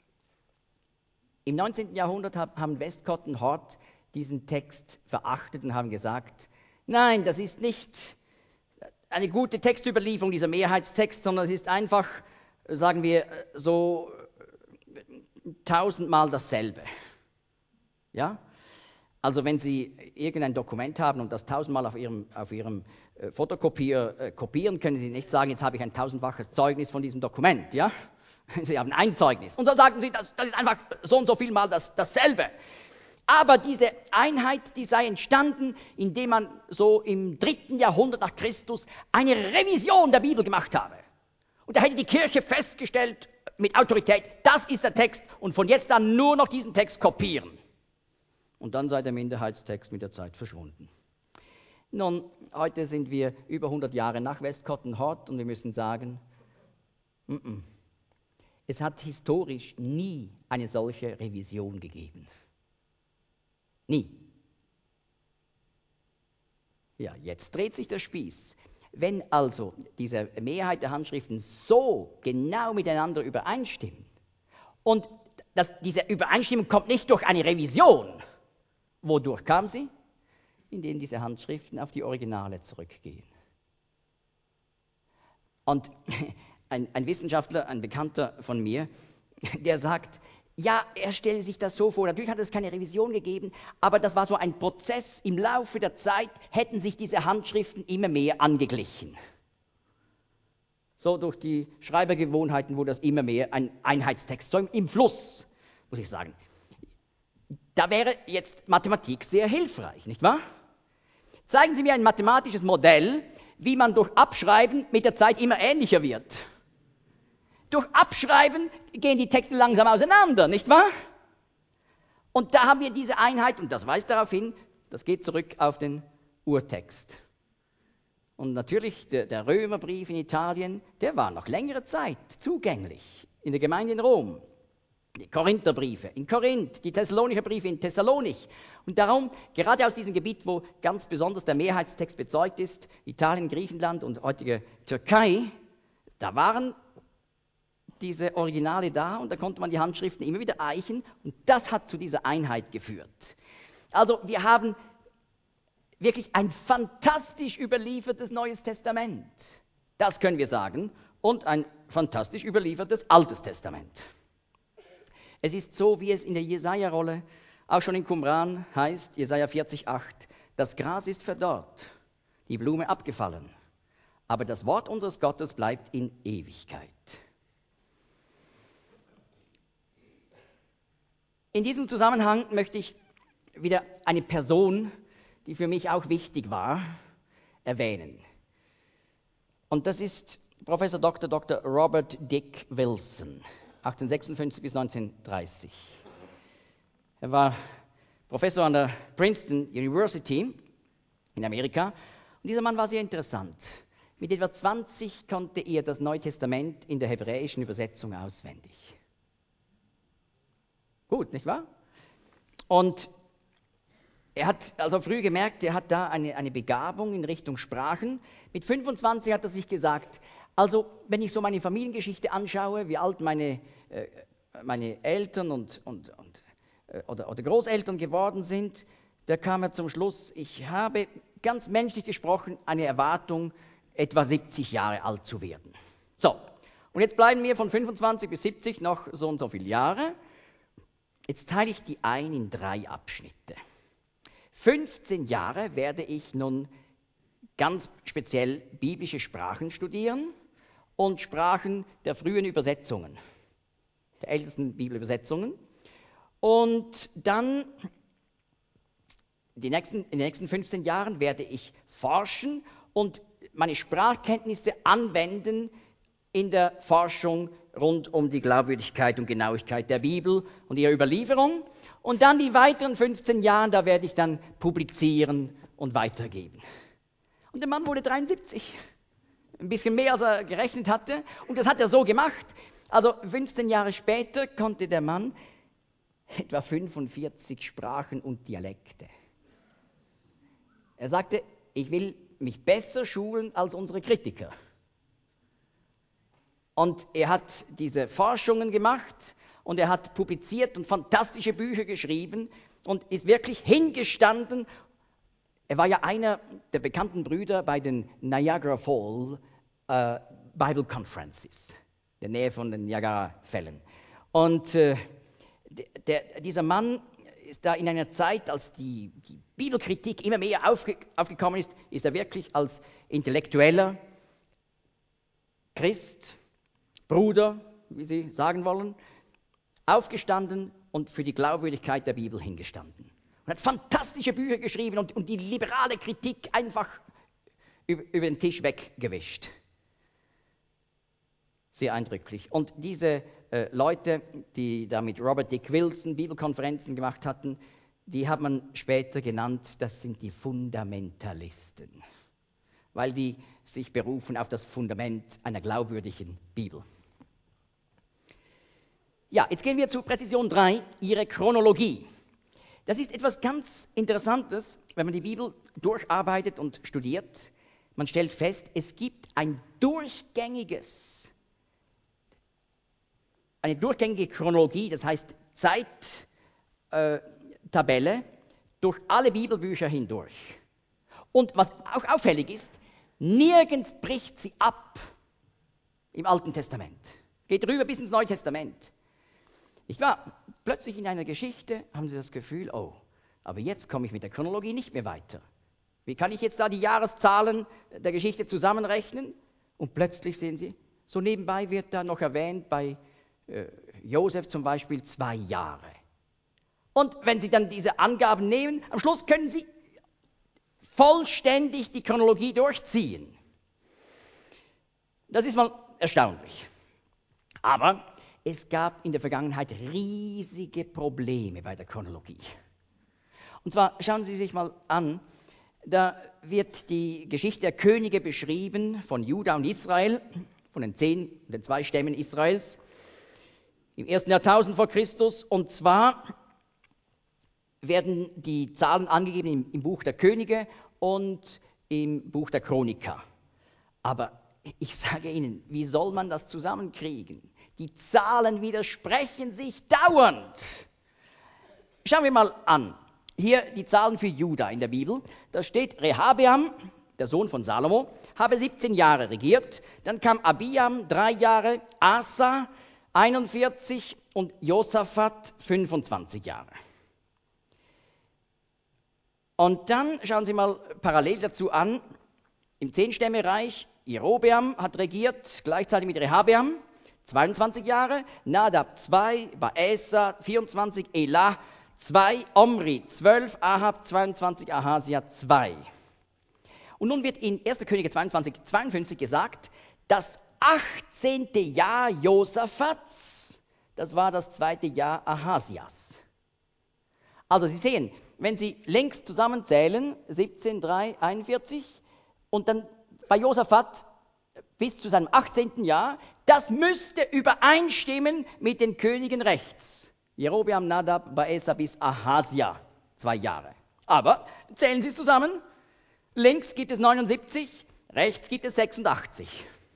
im 19. Jahrhundert haben Westcott und Hort diesen Text verachtet und haben gesagt, nein, das ist nicht eine gute Textüberlieferung, dieser Mehrheitstext, sondern es ist einfach, sagen wir, so 1000-mal dasselbe. Ja? Also wenn Sie irgendein Dokument haben und das 1000-mal auf Ihrem Fotokopier kopieren, können Sie nicht sagen, jetzt habe ich ein 1000-faches Zeugnis von diesem Dokument. Ja? Sie haben ein Zeugnis. Und so sagen Sie, das ist einfach so und so viel Mal dasselbe. Aber diese Einheit, die sei entstanden, indem man so im 3. Jahrhundert nach Christus eine Revision der Bibel gemacht habe. Und da hätte die Kirche festgestellt mit Autorität, das ist der Text und von jetzt an nur noch diesen Text kopieren. Und dann sei der Minderheitstext mit der Zeit verschwunden. Nun, heute sind wir über 100 Jahre nach Westcott und Hort und wir müssen sagen, es hat historisch nie eine solche Revision gegeben. Nie. Ja, jetzt dreht sich der Spieß. Wenn also diese Mehrheit der Handschriften so genau miteinander übereinstimmen und diese Übereinstimmung kommt nicht durch eine Revision, wodurch kam sie? Indem diese Handschriften auf die Originale zurückgehen. Und ein Wissenschaftler, ein Bekannter von mir, der sagt, ja, er stelle sich das so vor, natürlich hat es keine Revision gegeben, aber das war so ein Prozess, im Laufe der Zeit hätten sich diese Handschriften immer mehr angeglichen. So durch die Schreibergewohnheiten wurde das immer mehr ein Einheitstext, so im Fluss, muss ich sagen. Da wäre jetzt Mathematik sehr hilfreich, nicht wahr? Zeigen Sie mir ein mathematisches Modell, wie man durch Abschreiben mit der Zeit immer ähnlicher wird. Durch Abschreiben gehen die Texte langsam auseinander, nicht wahr? Und da haben wir diese Einheit, und das weist darauf hin, das geht zurück auf den Urtext. Und natürlich, der Römerbrief in Italien, der war noch längere Zeit zugänglich in der Gemeinde in Rom. Die Korintherbriefe in Korinth, die Thessalonicher Briefe in Thessalonich. Und darum, gerade aus diesem Gebiet, wo ganz besonders der Mehrheitstext bezeugt ist, Italien, Griechenland und heutige Türkei, da waren diese Originale da und da konnte man die Handschriften immer wieder eichen und das hat zu dieser Einheit geführt. Also wir haben wirklich ein fantastisch überliefertes Neues Testament, das können wir sagen, und ein fantastisch überliefertes Altes Testament. Es ist so, wie es in der Jesaja-Rolle auch schon in Qumran heißt, Jesaja 40,8, das Gras ist verdorrt, die Blume abgefallen, aber das Wort unseres Gottes bleibt in Ewigkeit. In diesem Zusammenhang möchte ich wieder eine Person, die für mich auch wichtig war, erwähnen. Und das ist Professor Dr. Robert Dick Wilson, 1856 bis 1930. Er war Professor an der Princeton University in Amerika. Und dieser Mann war sehr interessant. Mit etwa 20 konnte er das Neue Testament in der hebräischen Übersetzung auswendig. Gut, nicht wahr? Und er hat also früh gemerkt, er hat da eine Begabung in Richtung Sprachen. Mit 25 hat er sich gesagt, also wenn ich so meine Familiengeschichte anschaue, wie alt meine Eltern oder Großeltern geworden sind, da kam er zum Schluss, ich habe ganz menschlich gesprochen eine Erwartung, etwa 70 Jahre alt zu werden. So, Und jetzt bleiben mir von 25 bis 70 noch so und so viele Jahre. Jetzt teile ich die ein in 3 Abschnitte. 15 Jahre werde ich nun ganz speziell biblische Sprachen studieren und Sprachen der frühen Übersetzungen, der ältesten Bibelübersetzungen. Und dann in den nächsten 15 Jahren werde ich forschen und meine Sprachkenntnisse anwenden in der Forschung rund um die Glaubwürdigkeit und Genauigkeit der Bibel und ihrer Überlieferung. Und dann die weiteren 15 Jahre, da werde ich dann publizieren und weitergeben. Und der Mann wurde 73. Ein bisschen mehr, als er gerechnet hatte. Und das hat er so gemacht. Also 15 Jahre später konnte der Mann etwa 45 Sprachen und Dialekte. Er sagte, ich will mich besser schulen als unsere Kritiker. Und er hat diese Forschungen gemacht und er hat publiziert und fantastische Bücher geschrieben und ist wirklich hingestanden. Er war ja einer der bekannten Brüder bei den Niagara Falls Bible Conferences, in der Nähe von den Niagara-Fällen. Und dieser Mann ist da in einer Zeit, als die Bibelkritik immer mehr aufgekommen ist, ist er wirklich als intellektueller Christ, Bruder, wie Sie sagen wollen, aufgestanden und für die Glaubwürdigkeit der Bibel hingestanden. Und hat fantastische Bücher geschrieben und die liberale Kritik einfach über den Tisch weggewischt. Sehr eindrücklich. Und diese Leute, die da mit Robert Dick Wilson Bibelkonferenzen gemacht hatten, die hat man später genannt, das sind die Fundamentalisten, weil die sich berufen auf das Fundament einer glaubwürdigen Bibel. Ja, jetzt gehen wir zu Präzision 3, ihre Chronologie. Das ist etwas ganz Interessantes, wenn man die Bibel durcharbeitet und studiert. Man stellt fest, es gibt eine durchgängige Chronologie, das heißt Zeittabelle, durch alle Bibelbücher hindurch. Und was auch auffällig ist, nirgends bricht sie ab im Alten Testament. Geht rüber bis ins Neue Testament. Ich war plötzlich in einer Geschichte, haben Sie das Gefühl, oh, aber jetzt komme ich mit der Chronologie nicht mehr weiter. Wie kann ich jetzt da die Jahreszahlen der Geschichte zusammenrechnen? Und plötzlich sehen Sie, so nebenbei wird da noch erwähnt bei Josef zum Beispiel 2 Jahre. Und wenn Sie dann diese Angaben nehmen, am Schluss können Sie vollständig die Chronologie durchziehen. Das ist mal erstaunlich. Aber es gab in der Vergangenheit riesige Probleme bei der Chronologie. Und zwar schauen Sie sich mal an, da wird die Geschichte der Könige beschrieben von Juda und Israel, von den 2 Stämmen Israels, im 1. Jahrtausend vor Christus. Und zwar werden die Zahlen angegeben im Buch der Könige und im Buch der Chroniker. Aber ich sage Ihnen, wie soll man das zusammenkriegen? Die Zahlen widersprechen sich dauernd. Schauen wir mal an. Hier die Zahlen für Juda in der Bibel. Da steht, Rehabeam, der Sohn von Salomo, habe 17 Jahre regiert. Dann kam Abiam 3 Jahre, Asa 41 und Josaphat 25 Jahre. Und dann schauen Sie mal parallel dazu an, im 10-Stämmereich, Jerobeam hat regiert, gleichzeitig mit Rehabeam, 22 Jahre, Nadab 2, Baesa 24, Elah 2, Omri 12, Ahab 22, Ahasia 2. Und nun wird in 1. Könige 22, 52 gesagt, das 18. Jahr Josaphats, das war das 2. Jahr Ahasias. Also Sie sehen, wenn Sie links zusammenzählen, 17, 3, 41, und dann bei Josaphat bis zu seinem 18. Jahr, das müsste übereinstimmen mit den Königen rechts. Jerobeam, Nadab, Baesa bis Ahasia, 2 Jahre. Aber zählen Sie es zusammen. Links gibt es 79, rechts gibt es 86.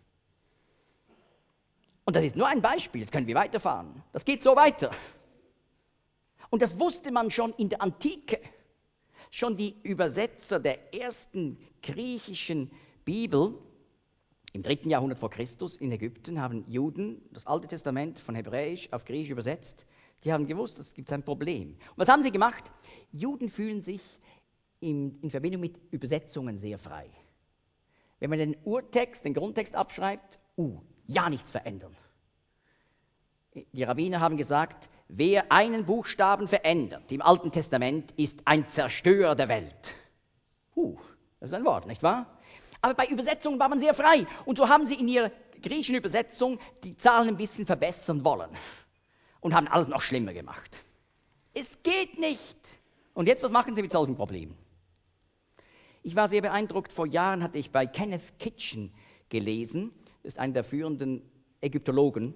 Und das ist nur ein Beispiel, jetzt können wir weiterfahren. Das geht so weiter. Und das wusste man schon in der Antike. Schon die Übersetzer der ersten griechischen Bibel Im 3. Jahrhundert vor Christus in Ägypten haben Juden das Alte Testament von Hebräisch auf Griechisch übersetzt. Die haben gewusst, es gibt ein Problem. Und was haben sie gemacht? Juden fühlen sich in Verbindung mit Übersetzungen sehr frei. Wenn man den Urtext, den Grundtext abschreibt, ja nichts verändern. Die Rabbiner haben gesagt, wer einen Buchstaben verändert im Alten Testament, ist ein Zerstörer der Welt. Das ist ein Wort, nicht wahr? Aber bei Übersetzungen war man sehr frei. Und so haben sie in ihrer griechischen Übersetzung die Zahlen ein bisschen verbessern wollen. Und haben alles noch schlimmer gemacht. Es geht nicht. Und jetzt, was machen sie mit solchen Problemen? Ich war sehr beeindruckt. Vor Jahren hatte ich bei Kenneth Kitchen gelesen. Das ist einer der führenden Ägyptologen,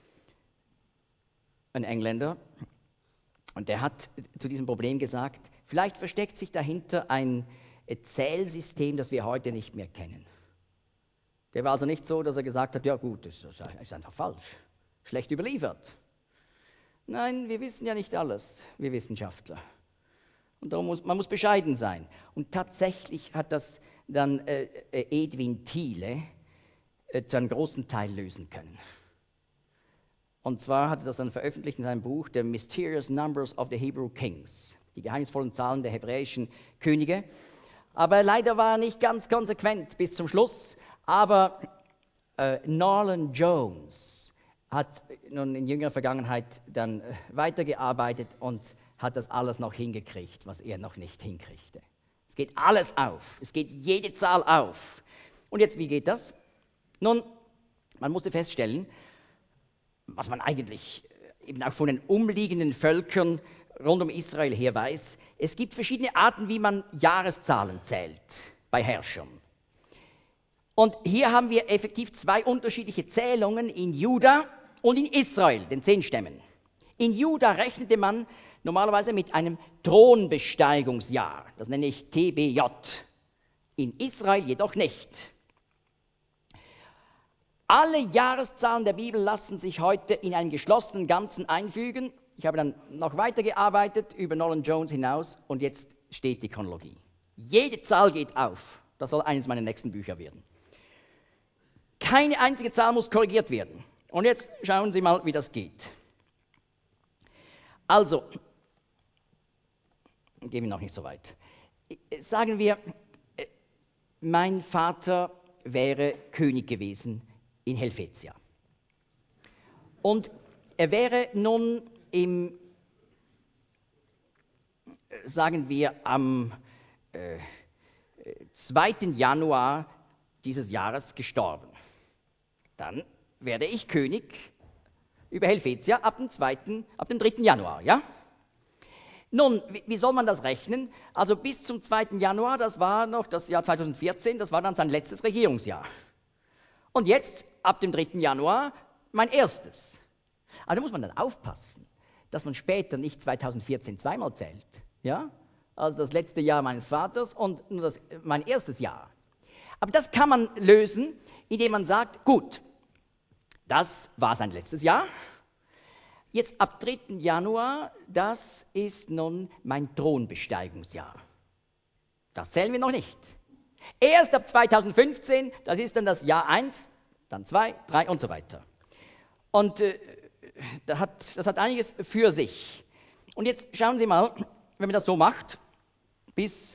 ein Engländer. Und der hat zu diesem Problem gesagt, vielleicht versteckt sich dahinter ein Zählsystem, das wir heute nicht mehr kennen. Der war also nicht so, dass er gesagt hat, ja gut, das ist einfach falsch, schlecht überliefert. Nein, wir wissen ja nicht alles, wir Wissenschaftler. Und darum man muss bescheiden sein. Und tatsächlich hat das dann Edwin Thiele zu einem großen Teil lösen können. Und zwar hat er das dann veröffentlicht in seinem Buch The Mysterious Numbers of the Hebrew Kings, die geheimnisvollen Zahlen der hebräischen Könige. Aber leider war er nicht ganz konsequent bis zum Schluss. Aber Nolan Jones hat nun in jüngerer Vergangenheit dann weitergearbeitet und hat das alles noch hingekriegt, was er noch nicht hinkriegte. Es geht alles auf. Es geht jede Zahl auf. Und jetzt, wie geht das? Nun, man musste feststellen, was man eigentlich eben auch von den umliegenden Völkern rund um Israel her weiß, es gibt verschiedene Arten, wie man Jahreszahlen zählt bei Herrschern. Und hier haben wir effektiv zwei unterschiedliche Zählungen in Juda und in Israel, den 10 Stämmen. In Juda rechnete man normalerweise mit einem Thronbesteigungsjahr, das nenne ich TBJ. In Israel jedoch nicht. Alle Jahreszahlen der Bibel lassen sich heute in einen geschlossenen Ganzen einfügen. Ich habe dann noch weitergearbeitet über Nolan Jones hinaus und jetzt steht die Chronologie. Jede Zahl geht auf. Das soll eines meiner nächsten Bücher werden. Keine einzige Zahl muss korrigiert werden. Und jetzt schauen Sie mal, wie das geht. Also, gehen wir noch nicht so weit. Sagen wir, mein Vater wäre König gewesen in Helvetia. Und er wäre nun sagen wir, am 2. Januar dieses Jahres gestorben. Dann werde ich König über Helvetia ab dem 3. Januar, ja? Nun, wie soll man das rechnen? Also bis zum 2. Januar, das war noch das Jahr 2014, das war dann sein letztes Regierungsjahr. Und jetzt, ab dem 3. Januar, mein erstes. Also da muss man dann aufpassen, dass man später nicht 2014 zweimal zählt. Ja? Also das letzte Jahr meines Vaters und nur mein erstes Jahr. Aber das kann man lösen, indem man sagt, gut, das war sein letztes Jahr. Jetzt ab 3. Januar, das ist nun mein Thronbesteigungsjahr. Das zählen wir noch nicht. Erst ab 2015, das ist dann das Jahr 1, dann 2, 3 und so weiter. Und das hat einiges für sich. Und jetzt schauen Sie mal, wenn man das so macht, bis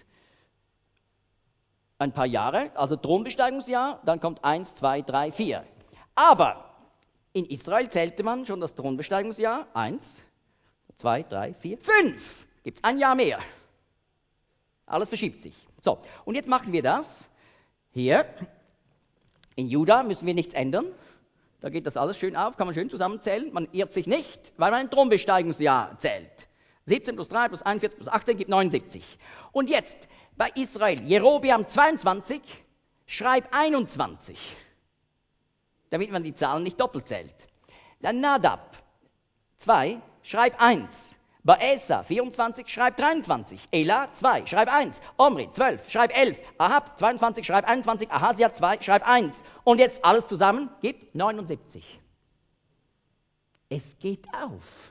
ein paar Jahre, also Thronbesteigungsjahr, dann kommt 1, 2, 3, 4. Aber in Israel zählte man schon das Thronbesteigungsjahr 1, 2, 3, 4, 5. Gibt es ein Jahr mehr. Alles verschiebt sich. So, und jetzt machen wir das. Hier, in Juda müssen wir nichts ändern. Da geht das alles schön auf, kann man schön zusammenzählen. Man irrt sich nicht, weil man ein Thronbesteigungsjahr zählt. 17 plus 3 plus 41 plus 18 gibt 79. Und jetzt bei Israel, Jerobeam 22, schreib 21. Damit man die Zahlen nicht doppelt zählt. Dann Nadab 2, schreib 1. Baesa 24, schreib 23. Ela 2, schreib 1. Omri 12, schreib 11. Ahab 22, schreib 21. Ahasia 2, schreib 1. Und jetzt alles zusammen gibt 79. Es geht auf.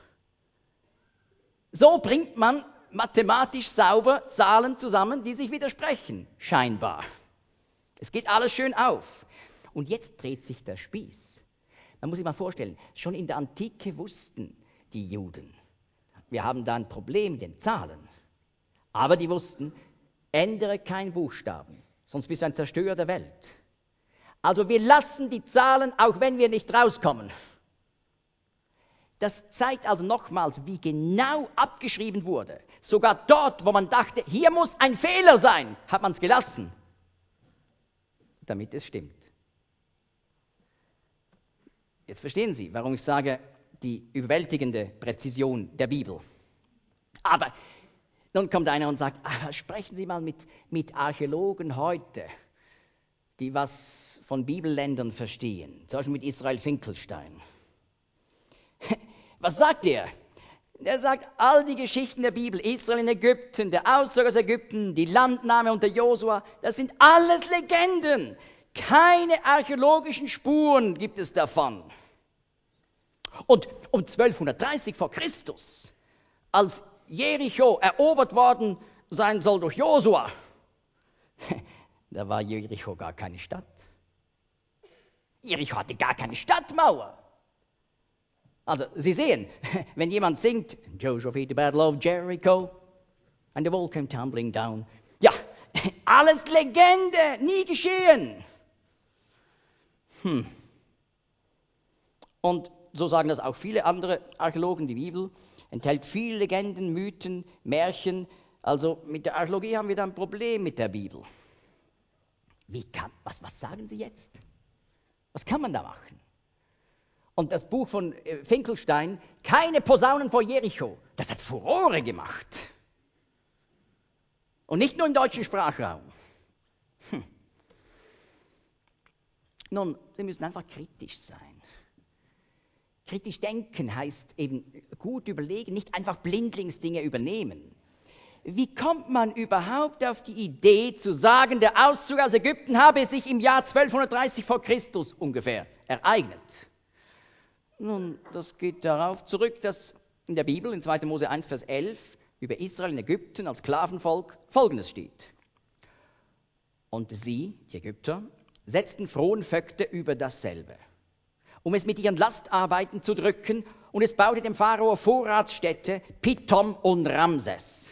So bringt man mathematisch sauber Zahlen zusammen, die sich widersprechen, scheinbar. Es geht alles schön auf. Und jetzt dreht sich der Spieß. Man muss sich mal vorstellen, schon in der Antike wussten die Juden, wir haben da ein Problem mit den Zahlen. Aber die wussten, ändere keinen Buchstaben, sonst bist du ein Zerstörer der Welt. Also wir lassen die Zahlen, auch wenn wir nicht rauskommen. Das zeigt also nochmals, wie genau abgeschrieben wurde. Sogar dort, wo man dachte, hier muss ein Fehler sein, hat man es gelassen, damit es stimmt. Jetzt verstehen Sie, warum ich sage, die überwältigende Präzision der Bibel. Aber nun kommt einer und sagt, sprechen Sie mal mit Archäologen heute, die was von Bibelländern verstehen, zum Beispiel mit Israel Finkelstein. Was sagt er? Er sagt, all die Geschichten der Bibel, Israel in Ägypten, der Auszug aus Ägypten, die Landnahme unter Josua, das sind alles Legenden. Keine archäologischen Spuren gibt es davon. Und um 1230 vor Christus, als Jericho erobert worden sein soll durch Josua, da war Jericho gar keine Stadt. Jericho hatte gar keine Stadtmauer. Also, Sie sehen, wenn jemand singt, Joshua fought the battle of Jericho, and the wall came tumbling down. Ja, alles Legende, nie geschehen. Und so sagen das auch viele andere Archäologen, die Bibel enthält viele Legenden, Mythen, Märchen. Also mit der Archäologie haben wir da ein Problem mit der Bibel. Was sagen Sie jetzt? Was kann man da machen? Und das Buch von Finkelstein, keine Posaunen vor Jericho, das hat Furore gemacht. Und nicht nur im deutschen Sprachraum. Nun, Sie müssen einfach kritisch sein. Kritisch denken heißt eben gut überlegen, nicht einfach blindlings Dinge übernehmen. Wie kommt man überhaupt auf die Idee zu sagen, der Auszug aus Ägypten habe sich im Jahr 1230 vor Christus ungefähr ereignet? Nun, das geht darauf zurück, dass in der Bibel, in 2. Mose 1, Vers 11, über Israel in Ägypten als Sklavenvolk Folgendes steht. Und sie, die Ägypter, setzten Fronvögte über dasselbe, um es mit ihren Lastarbeiten zu drücken, und es baute dem Pharao Vorratsstädte, Pithom und Ramses.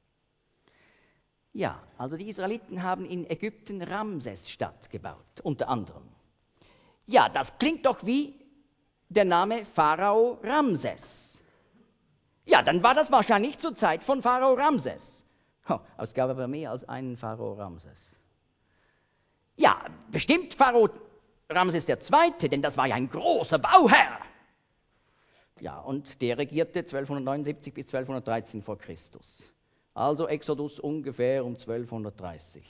Ja, also die Israeliten haben in Ägypten Ramsesstadt gebaut, unter anderem. Ja, das klingt doch wie der Name Pharao Ramses. Ja, dann war das wahrscheinlich zur Zeit von Pharao Ramses. Es gab aber mehr als einen Pharao Ramses. Ja, bestimmt Pharao Ramses II., denn das war ja ein großer Bauherr. Ja, und der regierte 1279 bis 1213 vor Christus. Also Exodus ungefähr um 1230.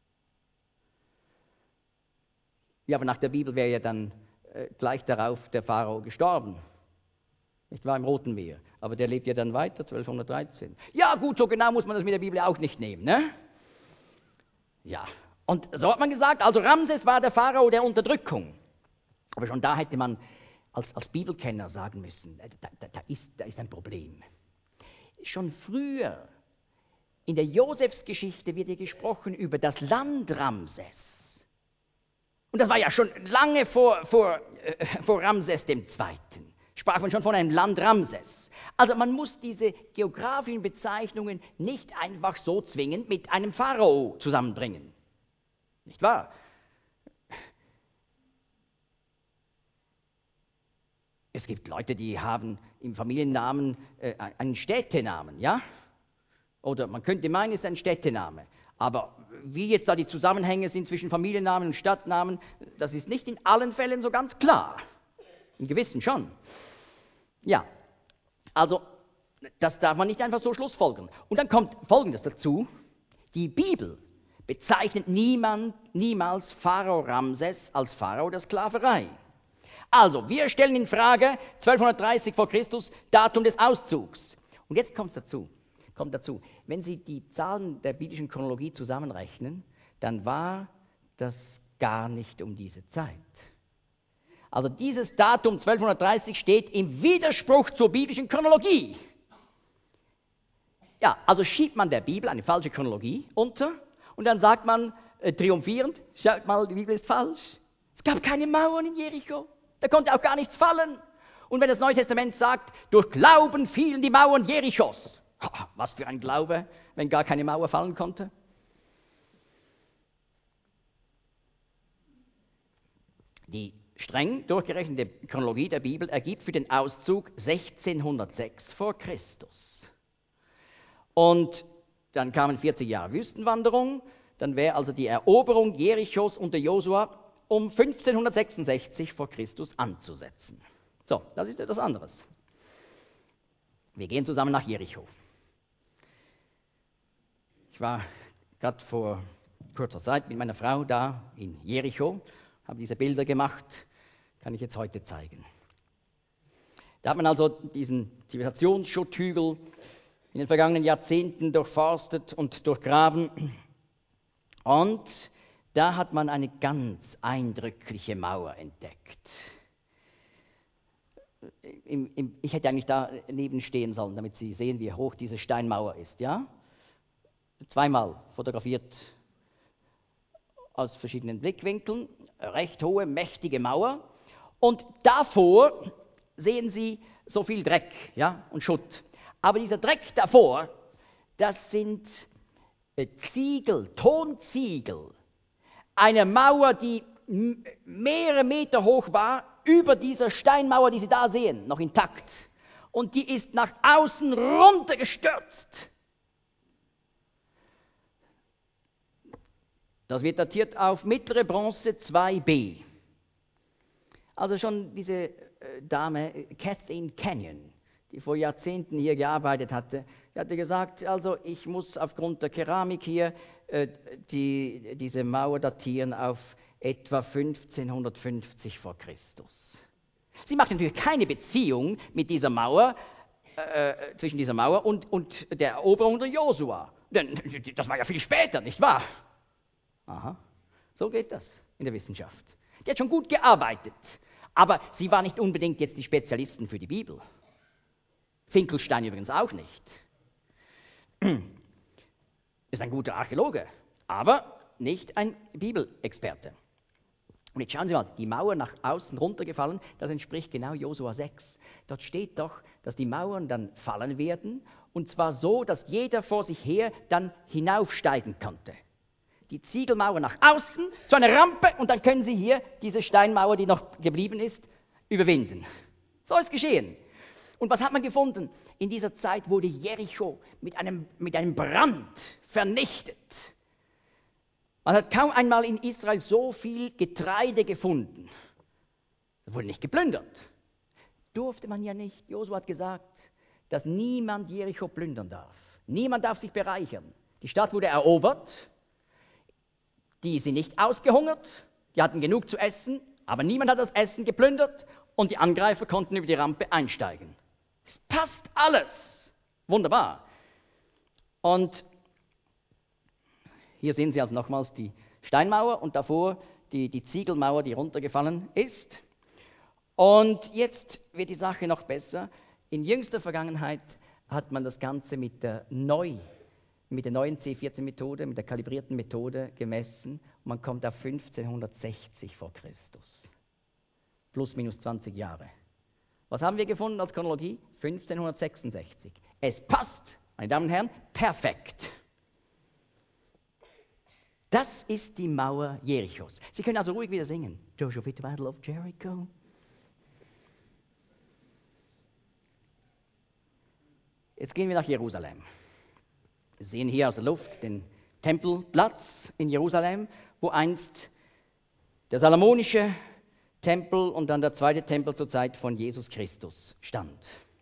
Ja, aber nach der Bibel wäre ja dann gleich darauf der Pharao gestorben. Nicht wahr, im Roten Meer. Aber der lebt ja dann weiter, 1213. Ja gut, so genau muss man das mit der Bibel auch nicht nehmen, ne? Ja, und so hat man gesagt, also Ramses war der Pharao der Unterdrückung. Aber schon da hätte man als Bibelkenner sagen müssen, da ist ein Problem. Schon früher in der Josefsgeschichte wird ja gesprochen über das Land Ramses. Und das war ja schon lange vor Ramses II. Sprach man schon von einem Land Ramses. Also man muss diese geografischen Bezeichnungen nicht einfach so zwingend mit einem Pharao zusammenbringen. Nicht wahr? Es gibt Leute, die haben im Familiennamen einen Städtenamen, ja? Oder man könnte meinen, es ist ein Städtename. Aber wie jetzt da die Zusammenhänge sind zwischen Familiennamen und Stadtnamen, das ist nicht in allen Fällen so ganz klar. In gewissen schon. Ja, also das darf man nicht einfach so schlussfolgern. Und dann kommt Folgendes dazu. Die Bibel bezeichnet niemals Pharao Ramses als Pharao der Sklaverei. Also, wir stellen in Frage 1230 vor Christus, Datum des Auszugs. Und jetzt kommt dazu, wenn Sie die Zahlen der biblischen Chronologie zusammenrechnen, dann war das gar nicht um diese Zeit. Also dieses Datum 1230 steht im Widerspruch zur biblischen Chronologie. Ja, also schiebt man der Bibel eine falsche Chronologie unter und dann sagt man triumphierend, schaut mal, die Bibel ist falsch. Es gab keine Mauern in Jericho. Da konnte auch gar nichts fallen. Und wenn das Neue Testament sagt, durch Glauben fielen die Mauern Jerichos. Was für ein Glaube, wenn gar keine Mauer fallen konnte. Die streng durchgerechnete Chronologie der Bibel ergibt für den Auszug 1606 vor Christus. Und dann kamen 40 Jahre Wüstenwanderung, dann wäre also die Eroberung Jerichos unter Josua um 1566 vor Christus anzusetzen. So, das ist etwas anderes. Wir gehen zusammen nach Jericho. Ich war gerade vor kurzer Zeit mit meiner Frau da in Jericho, habe diese Bilder gemacht, kann ich jetzt heute zeigen. Da hat man also diesen Zivilisationsschutt-Hügel in den vergangenen Jahrzehnten durchforstet und durchgraben. Und da hat man eine ganz eindrückliche Mauer entdeckt. Ich hätte eigentlich da neben stehen sollen, damit Sie sehen, wie hoch diese Steinmauer ist. Ja? Zweimal fotografiert aus verschiedenen Blickwinkeln. Recht hohe, mächtige Mauer. Und davor sehen Sie so viel Dreck, ja, und Schutt. Aber dieser Dreck davor, das sind Ziegel, Tonziegel. Eine Mauer, die mehrere Meter hoch war, über dieser Steinmauer, die Sie da sehen, noch intakt. Und die ist nach außen runtergestürzt. Das wird datiert auf mittlere Bronze 2b. Also schon diese Dame, Kathleen Kenyon, die vor Jahrzehnten hier gearbeitet hatte, die hatte gesagt, also ich muss aufgrund der Keramik hier diese Mauer datieren auf etwa 1550 vor Christus. Sie macht natürlich keine Beziehung mit dieser Mauer, zwischen dieser Mauer und der Eroberung der Josua. Denn das war ja viel später, nicht wahr? Aha, so geht das in der Wissenschaft. Die hat schon gut gearbeitet, aber sie war nicht unbedingt jetzt die Spezialisten für die Bibel. Finkelstein übrigens auch nicht. Ist ein guter Archäologe, aber nicht ein Bibelexperte. Und jetzt schauen Sie mal, die Mauer nach außen runtergefallen, das entspricht genau Josua 6. Dort steht doch, dass die Mauern dann fallen werden, und zwar so, dass jeder vor sich her dann hinaufsteigen konnte. Die Ziegelmauer nach außen, zu einer Rampe, und dann können Sie hier diese Steinmauer, die noch geblieben ist, überwinden. So ist geschehen. Und was hat man gefunden? In dieser Zeit wurde Jericho mit einem Brand vernichtet. Man hat kaum einmal in Israel so viel Getreide gefunden. Es wurde nicht geplündert. Durfte man ja nicht. Josua hat gesagt, dass niemand Jericho plündern darf. Niemand darf sich bereichern. Die Stadt wurde erobert. Die sind nicht ausgehungert. Die hatten genug zu essen. Aber niemand hat das Essen geplündert. Und die Angreifer konnten über die Rampe einsteigen. Es passt alles. Wunderbar. Und hier sehen Sie also nochmals die Steinmauer und davor die Ziegelmauer, die runtergefallen ist. Und jetzt wird die Sache noch besser. In jüngster Vergangenheit hat man das Ganze mit der neuen C14-Methode, mit der kalibrierten Methode gemessen. Und man kommt auf 1560 vor Christus. Plus minus 20 Jahre. Was haben wir gefunden als Chronologie? 1566. Es passt, meine Damen und Herren, perfekt. Das ist die Mauer Jerichos. Sie können also ruhig wieder singen. Joshua the Battle of Jericho. Jetzt gehen wir nach Jerusalem. Wir sehen hier aus der Luft den Tempelplatz in Jerusalem, wo einst der salomonische Tempel und dann der zweite Tempel zur Zeit von Jesus Christus stand.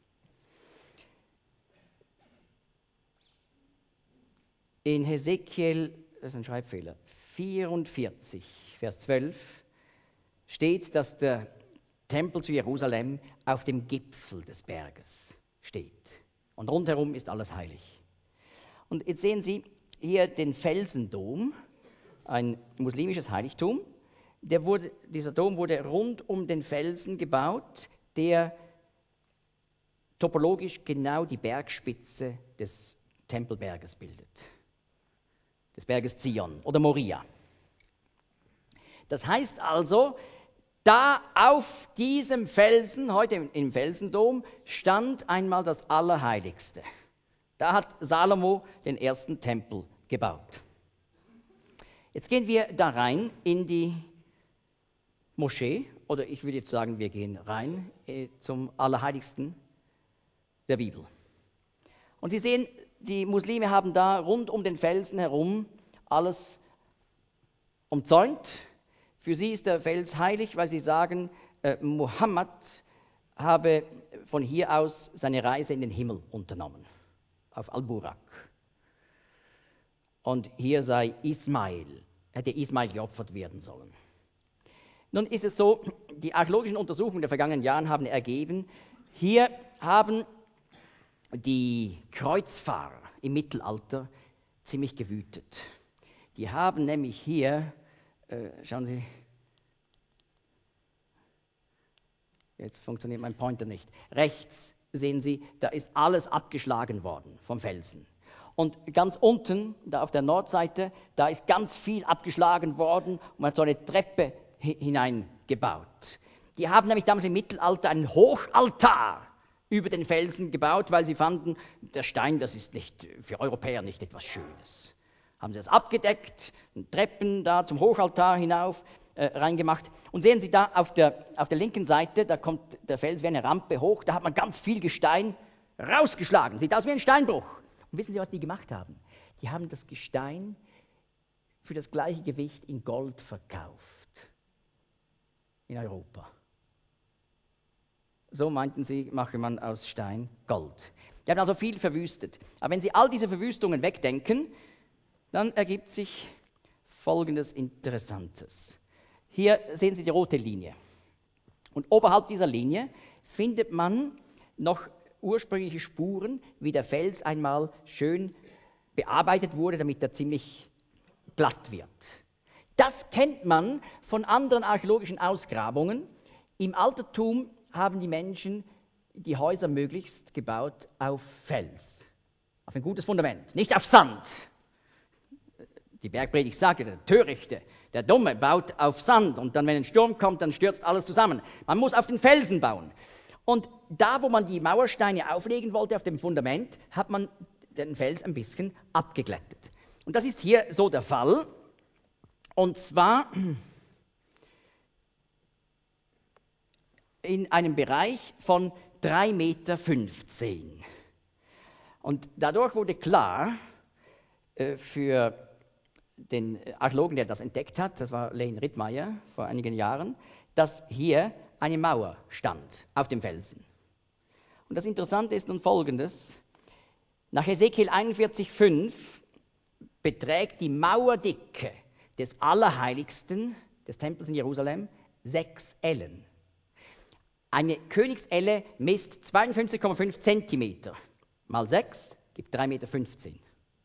In Hesekiel, das ist ein Schreibfehler, 44, Vers 12 steht, dass der Tempel zu Jerusalem auf dem Gipfel des Berges steht. Und rundherum ist alles heilig. Und jetzt sehen Sie hier den Felsendom, ein muslimisches Heiligtum. Dieser Dom wurde rund um den Felsen gebaut, der topologisch genau die Bergspitze des Tempelberges bildet. Des Berges Zion oder Moria. Das heißt also, da auf diesem Felsen, heute im Felsendom, stand einmal das Allerheiligste. Da hat Salomo den ersten Tempel gebaut. Jetzt gehen wir da rein in die Moschee, oder ich würde jetzt sagen, wir gehen rein zum Allerheiligsten der Bibel. Und Sie sehen, die Muslime haben da rund um den Felsen herum alles umzäunt. Für sie ist der Fels heilig, weil sie sagen, Muhammad habe von hier aus seine Reise in den Himmel unternommen, auf Al-Burak. Und hier sei Ismail, hätte Ismail geopfert werden sollen. Nun ist es so, die archäologischen Untersuchungen der vergangenen Jahre haben ergeben, hier haben die Kreuzfahrer im Mittelalter ziemlich gewütet. Die haben nämlich hier, schauen Sie, jetzt funktioniert mein Pointer nicht, rechts sehen Sie, da ist alles abgeschlagen worden vom Felsen. Und ganz unten, da auf der Nordseite, da ist ganz viel abgeschlagen worden und man hat so eine Treppe hineingebaut. Die haben nämlich damals im Mittelalter einen Hochaltar über den Felsen gebaut, weil sie fanden, der Stein, das ist nicht für Europäer nicht etwas Schönes. Haben sie das abgedeckt, Treppen da zum Hochaltar hinauf reingemacht. Und sehen Sie da auf der linken Seite, da kommt der Fels wie eine Rampe hoch, da hat man ganz viel Gestein rausgeschlagen. Sieht aus wie ein Steinbruch. Und wissen Sie, was die gemacht haben? Die haben das Gestein für das gleiche Gewicht in Gold verkauft. In Europa. So meinten sie, mache man aus Stein Gold. Die haben also viel verwüstet. Aber wenn Sie all diese Verwüstungen wegdenken, dann ergibt sich Folgendes Interessantes. Hier sehen Sie die rote Linie. Und oberhalb dieser Linie findet man noch ursprüngliche Spuren, wie der Fels einmal schön bearbeitet wurde, damit er ziemlich glatt wird. Das kennt man von anderen archäologischen Ausgrabungen. Im Altertum haben die Menschen die Häuser möglichst gebaut auf Fels, auf ein gutes Fundament, nicht auf Sand. Die Bergpredigt sagte, der Törichte, der Dumme baut auf Sand und dann, wenn ein Sturm kommt, dann stürzt alles zusammen. Man muss auf den Felsen bauen. Und da, wo man die Mauersteine auflegen wollte, auf dem Fundament, hat man den Fels ein bisschen abgeglättet. Und das ist hier so der Fall. Und zwar in einem Bereich von 3,15 Meter. Und dadurch wurde klar für den Archäologen, der das entdeckt hat, das war Lane Rittmeyer vor einigen Jahren, dass hier eine Mauer stand auf dem Felsen. Und das Interessante ist nun Folgendes. Nach Hesekiel 41,5 beträgt die Mauerdicke des Allerheiligsten des Tempels in Jerusalem 6 Ellen. Eine Königselle misst 52,5 Zentimeter mal 6 gibt 3,15 Meter.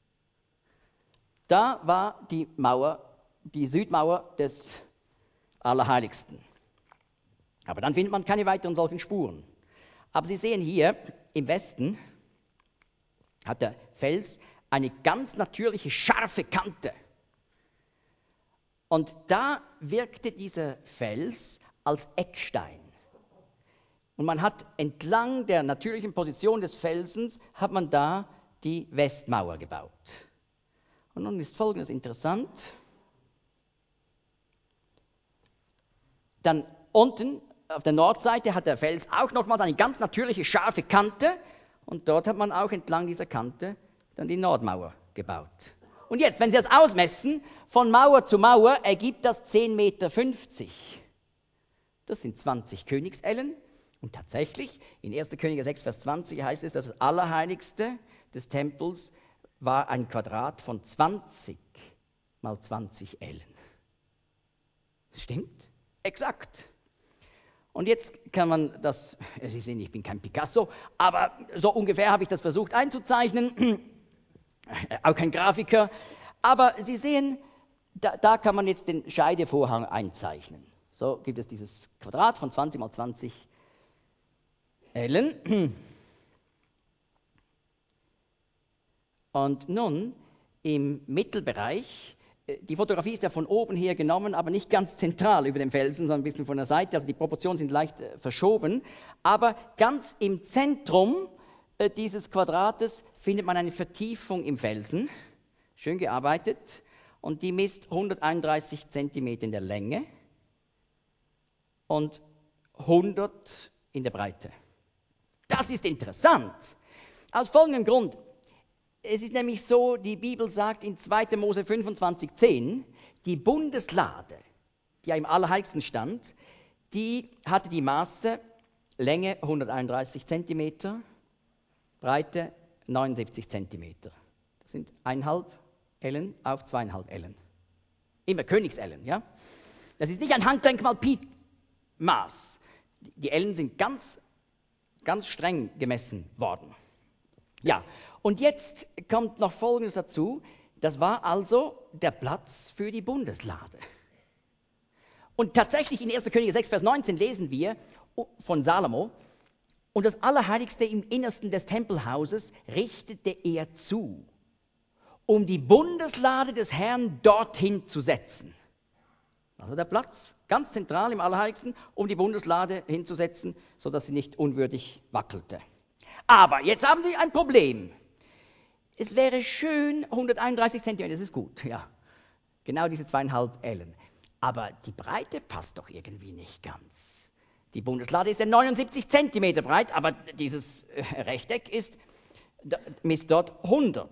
Da war die Mauer, die Südmauer des Allerheiligsten. Aber dann findet man keine weiteren solchen Spuren. Aber Sie sehen hier im Westen hat der Fels eine ganz natürliche scharfe Kante. Und da wirkte dieser Fels als Eckstein. Und man hat entlang der natürlichen Position des Felsens, hat man da die Westmauer gebaut. Und nun ist Folgendes interessant. Dann unten auf der Nordseite hat der Fels auch nochmals eine ganz natürliche scharfe Kante. Und dort hat man auch entlang dieser Kante dann die Nordmauer gebaut. Und jetzt, wenn Sie das ausmessen, von Mauer zu Mauer ergibt das 10,50 Meter. Das sind 20 Königsellen. Und tatsächlich, in 1. Könige 6, Vers 20 heißt es, dass das Allerheiligste des Tempels war ein Quadrat von 20 mal 20 Ellen. Das stimmt? Exakt. Und jetzt kann man das, Sie sehen, ich bin kein Picasso, aber so ungefähr habe ich das versucht einzuzeichnen, auch kein Grafiker, aber Sie sehen, da kann man jetzt den Scheidevorhang einzeichnen. So gibt es dieses Quadrat von 20 mal 20 Ellen. Und nun im Mittelbereich Die Fotografie ist ja von oben her genommen, aber nicht ganz zentral über dem Felsen, sondern ein bisschen von der Seite. Also die Proportionen sind leicht verschoben. Aber ganz im Zentrum dieses Quadrates findet man eine Vertiefung im Felsen. Schön gearbeitet. Und die misst 131 Zentimeter in der Länge und 100 in der Breite. Das ist interessant. Aus folgendem Grund. Es ist nämlich so, die Bibel sagt in 2. Mose 25,10, die Bundeslade, die ja im Allerheiligsten stand, die hatte die Maße Länge 131 cm, Breite 79 cm. Das sind 1,5 Ellen auf 2,5 Ellen. Immer Königsellen, ja? Das ist nicht ein Handgelenk mal Pi-Maß. Die Ellen sind ganz streng gemessen worden. Ja, und jetzt kommt noch Folgendes dazu. Das war also der Platz für die Bundeslade. Und tatsächlich in 1. Könige 6, Vers 19 lesen wir von Salomo, und das Allerheiligste im Innersten des Tempelhauses richtete er zu, um die Bundeslade des Herrn dorthin zu setzen. Also der Platz, ganz zentral im Allerheiligsten, um die Bundeslade hinzusetzen, sodass sie nicht unwürdig wackelte. Aber jetzt haben Sie ein Problem. Es wäre schön, 131 cm, das ist gut, ja. Genau diese 2,5 Ellen. Aber die Breite passt doch irgendwie nicht ganz. Die Bundeslade ist ja 79 cm breit, aber dieses Rechteck misst dort 100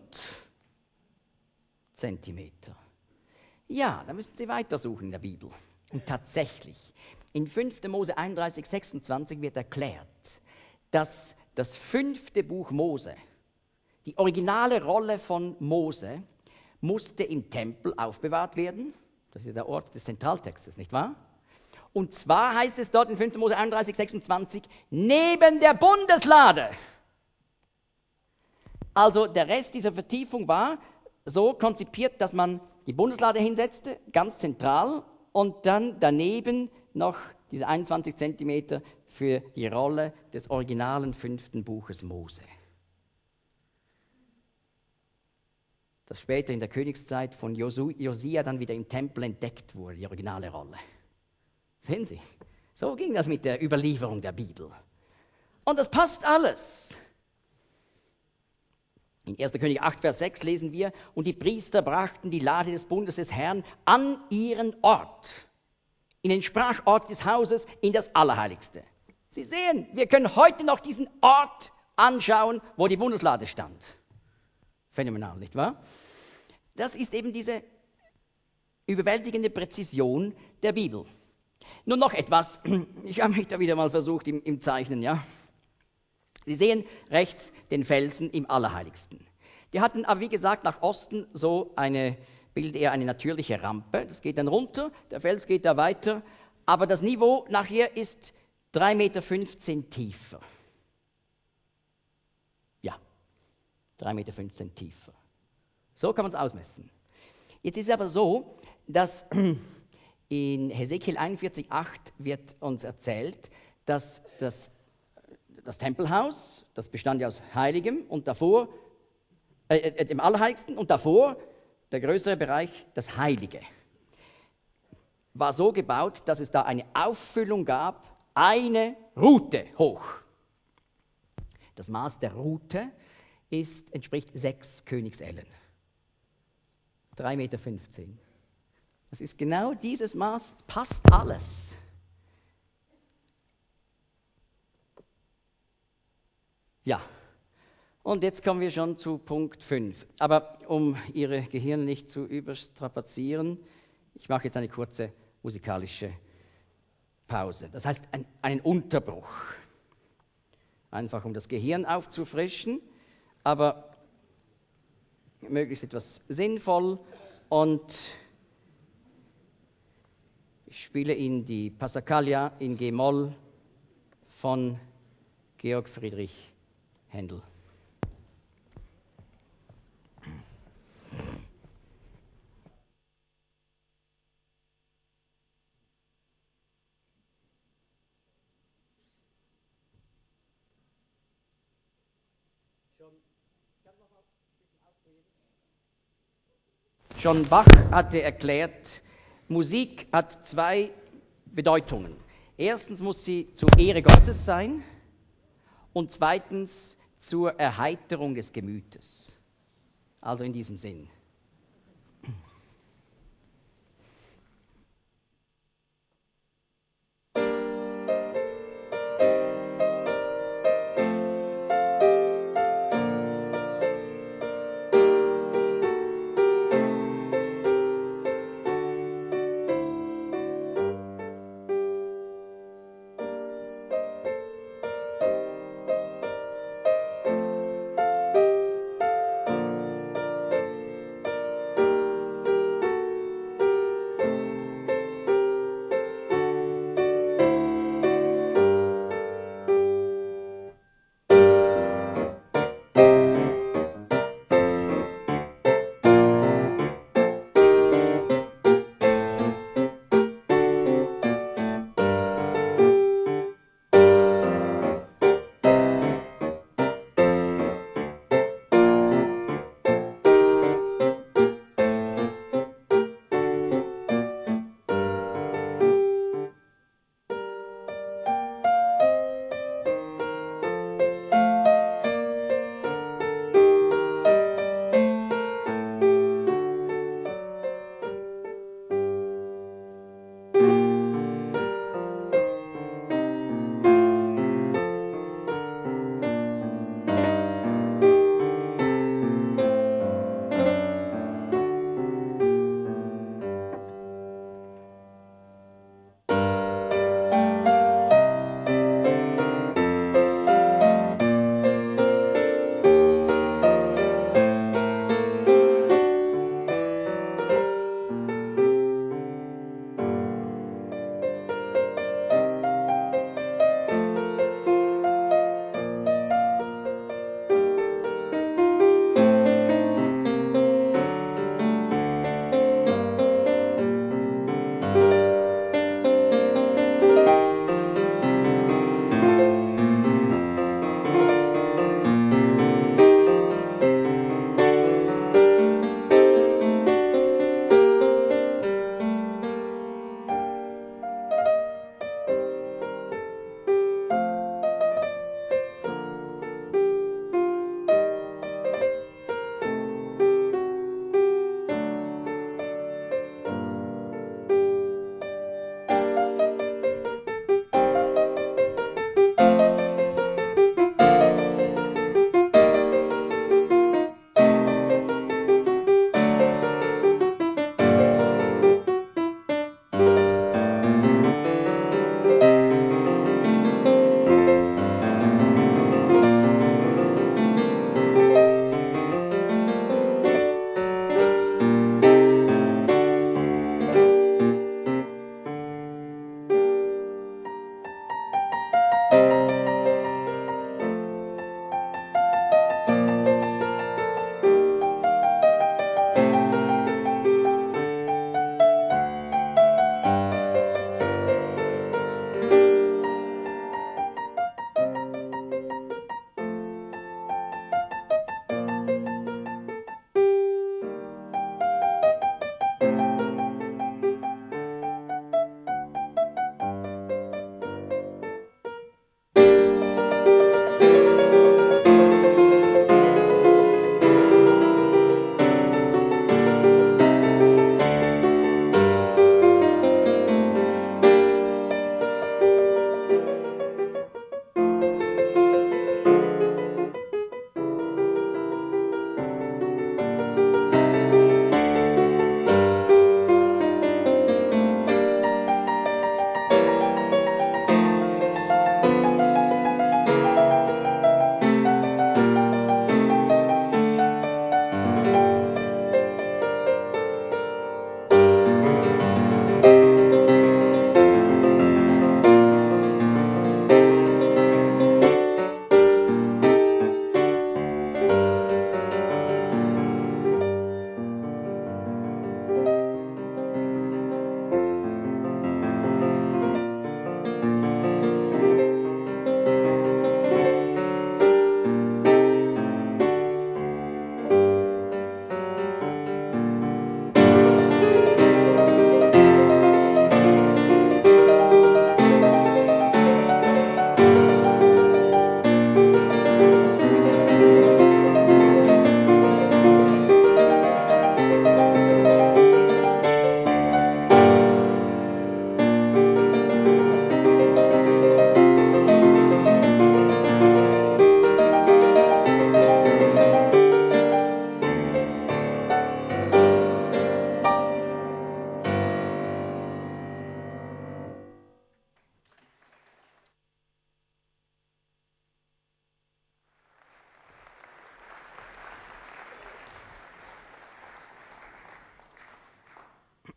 cm. Ja, da müssen Sie weitersuchen in der Bibel. Und tatsächlich, in 5. Mose 31, 26 wird erklärt, dass das 5. Buch Mose, die originale Rolle von Mose, musste im Tempel aufbewahrt werden. Das ist der Ort des Zentraltextes, nicht wahr? Und zwar heißt es dort in 5. Mose 31, 26, neben der Bundeslade. Also der Rest dieser Vertiefung war so konzipiert, dass man die Bundeslade hinsetzte, ganz zentral, und dann daneben noch diese 21 Zentimeter für die Rolle des originalen 5. Buches Mose. Das später in der Königszeit von Josia dann wieder im Tempel entdeckt wurde, die originale Rolle. Sehen Sie, so ging das mit der Überlieferung der Bibel. Und das passt alles. In 1. Könige 8, Vers 6 lesen wir, und die Priester brachten die Lade des Bundes des Herrn an ihren Ort, in den Sprachort des Hauses, in das Allerheiligste. Sie sehen, wir können heute noch diesen Ort anschauen, wo die Bundeslade stand. Phänomenal, nicht wahr? Das ist eben diese überwältigende Präzision der Bibel. Nun noch etwas, ich habe mich da wieder mal versucht im Zeichnen, ja. Sie sehen rechts den Felsen im Allerheiligsten. Die hatten aber, wie gesagt, nach Osten bildet er eine natürliche Rampe. Das geht dann runter, der Fels geht da weiter, aber das Niveau nachher ist 3,15 Meter tiefer. Ja, 3,15 Meter tiefer. So kann man es ausmessen. Jetzt ist es aber so, dass in Hesekiel 41,8 wird uns erzählt, dass das Tempelhaus, das bestand ja aus Heiligem und davor, dem Allerheiligsten und davor der größere Bereich, das Heilige, war so gebaut, dass es da eine Auffüllung gab, eine Rute hoch. Das Maß der Rute entspricht 6 Königsellen. 3,15 Meter. Das ist genau dieses Maß, passt alles. Ja, und jetzt kommen wir schon zu Punkt 5. Aber um Ihre Gehirne nicht zu überstrapazieren, ich mache jetzt eine kurze musikalische Pause. Das heißt einen Unterbruch. Einfach um das Gehirn aufzufrischen, aber möglichst etwas sinnvoll. Und ich spiele Ihnen die Passacaglia in G-Moll von Georg Friedrich Händel. Schon Bach hatte erklärt, Musik hat zwei Bedeutungen. Erstens muss sie zur Ehre Gottes sein und zweitens zur Erheiterung des Gemütes. Also in diesem Sinn.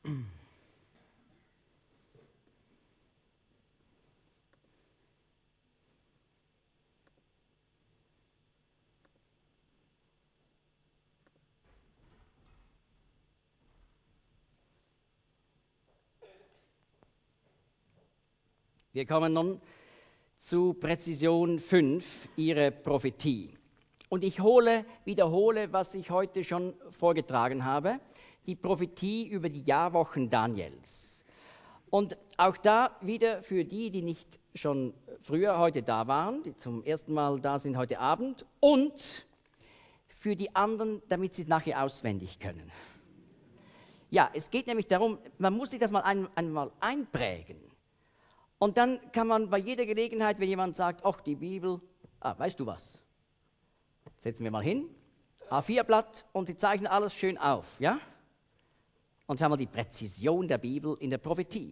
Wir kommen nun zu Präzision 5, Ihre Prophetie. Und ich wiederhole, was ich heute schon vorgetragen habe, die Prophetie über die Jahrwochen Daniels. Und auch da wieder für die, die nicht schon früher heute da waren, die zum ersten Mal da sind heute Abend, und für die anderen, damit sie es nachher auswendig können. Ja, es geht nämlich darum, man muss sich das mal einmal einprägen. Und dann kann man bei jeder Gelegenheit, wenn jemand sagt, ach, die Bibel, weißt du was? Setzen wir mal hin, A4-Blatt und Sie zeichnen alles schön auf, ja? Und haben wir die Präzision der Bibel in der Prophetie.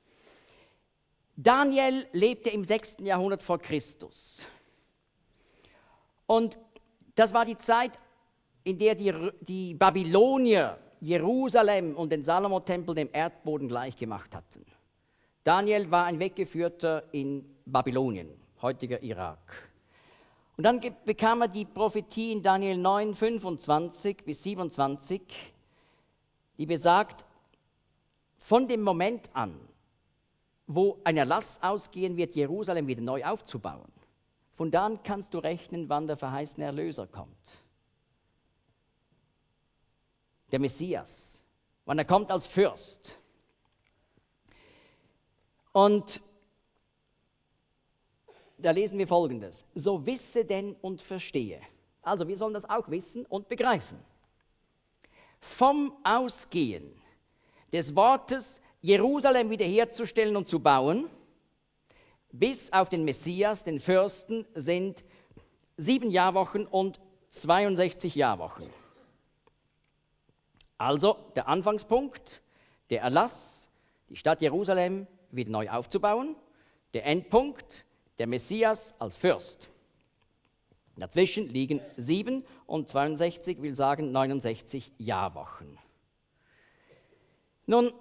Daniel lebte im 6. Jahrhundert vor Christus. Und das war die Zeit, in der die Babylonier Jerusalem und den Salomo-Tempel dem Erdboden gleichgemacht hatten. Daniel war ein Weggeführter in Babylonien, heutiger Irak. Und dann bekam er die Prophetie in Daniel 9, 25 bis 27, die besagt, von dem Moment an, wo ein Erlass ausgehen wird, Jerusalem wieder neu aufzubauen, von da an kannst du rechnen, wann der verheißene Erlöser kommt. Der Messias, wann er kommt als Fürst. Und da lesen wir Folgendes: So wisse denn und verstehe. Also wir sollen das auch wissen und begreifen. Vom Ausgehen des Wortes, Jerusalem wiederherzustellen und zu bauen, bis auf den Messias, den Fürsten, sind 7 Jahrwochen und 62 Jahrwochen. Also der Anfangspunkt, der Erlass, die Stadt Jerusalem wieder neu aufzubauen, der Endpunkt, der Messias als Fürst. Dazwischen liegen 7 und 62, will sagen 69 Jahrwochen. Nun,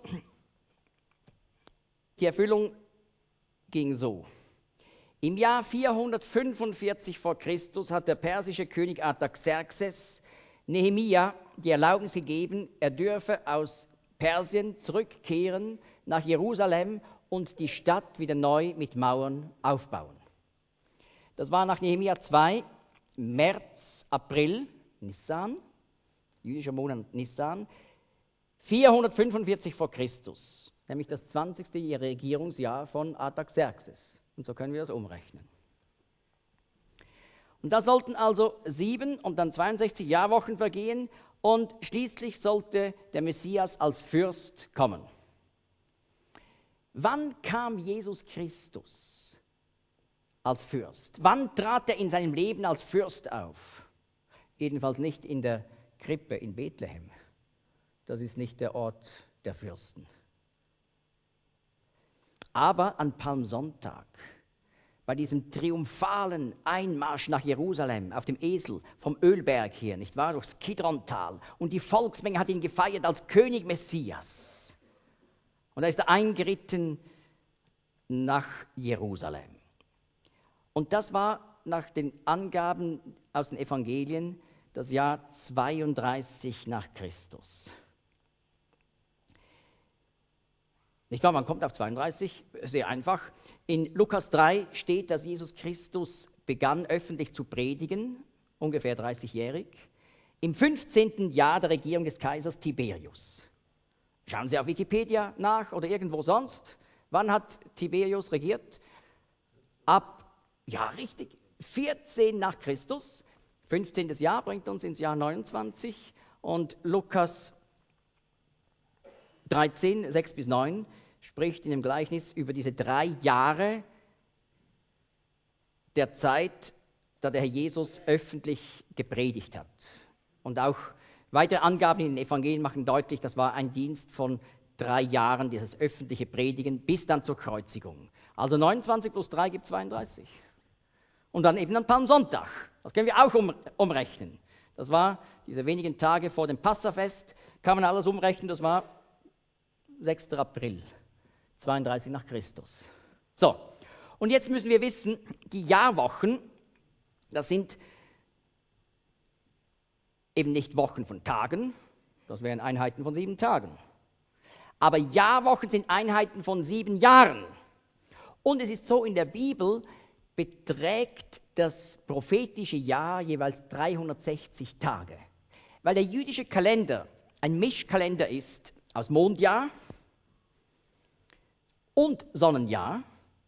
die Erfüllung ging so. Im Jahr 445 vor Christus hat der persische König Artaxerxes Nehemia die Erlaubnis gegeben, er dürfe aus Persien zurückkehren nach Jerusalem und die Stadt wieder neu mit Mauern aufbauen. Das war nach Nehemia 2, März, April, Nissan, jüdischer Monat Nissan, 445 vor Christus, nämlich das 20. Regierungsjahr von Artaxerxes. Und so können wir das umrechnen. Und da sollten also 7 und dann 62 Jahrwochen vergehen und schließlich sollte der Messias als Fürst kommen. Wann kam Jesus Christus als Fürst? Wann trat er in seinem Leben als Fürst auf? Jedenfalls nicht in der Krippe in Bethlehem. Das ist nicht der Ort der Fürsten. Aber an Palmsonntag, bei diesem triumphalen Einmarsch nach Jerusalem auf dem Esel vom Ölberg her, nicht wahr, durchs Kidrontal, und die Volksmenge hat ihn gefeiert als König Messias. Und da ist er eingeritten nach Jerusalem. Und das war nach den Angaben aus den Evangelien das Jahr 32 nach Christus. Nicht wahr? Man kommt auf 32, sehr einfach. In Lukas 3 steht, dass Jesus Christus begann öffentlich zu predigen, ungefähr 30-jährig, im 15. Jahr der Regierung des Kaisers Tiberius. Schauen Sie auf Wikipedia nach oder irgendwo sonst. Wann hat Tiberius regiert? Ja richtig, 14 nach Christus. 15. Jahr bringt uns ins Jahr 29 und Lukas 13, 6 bis 9 spricht in dem Gleichnis über diese 3 Jahre der Zeit, da der Herr Jesus öffentlich gepredigt hat. Und auch weitere Angaben in den Evangelien machen deutlich, das war ein Dienst von 3 Jahren, dieses öffentliche Predigen, bis dann zur Kreuzigung. Also 29 plus 3 gibt 32. Und dann eben an Palmsonntag. Das können wir auch umrechnen. Das war diese wenigen Tage vor dem Passafest, kann man alles umrechnen, das war 6. April, 32 nach Christus. So, und jetzt müssen wir wissen, die Jahrwochen, das sind eben nicht Wochen von Tagen, das wären Einheiten von 7 Tagen. Aber Jahrwochen sind Einheiten von 7 Jahren. Und es ist so, in der Bibel beträgt das prophetische Jahr jeweils 360 Tage. Weil der jüdische Kalender ein Mischkalender ist aus Mondjahr und Sonnenjahr,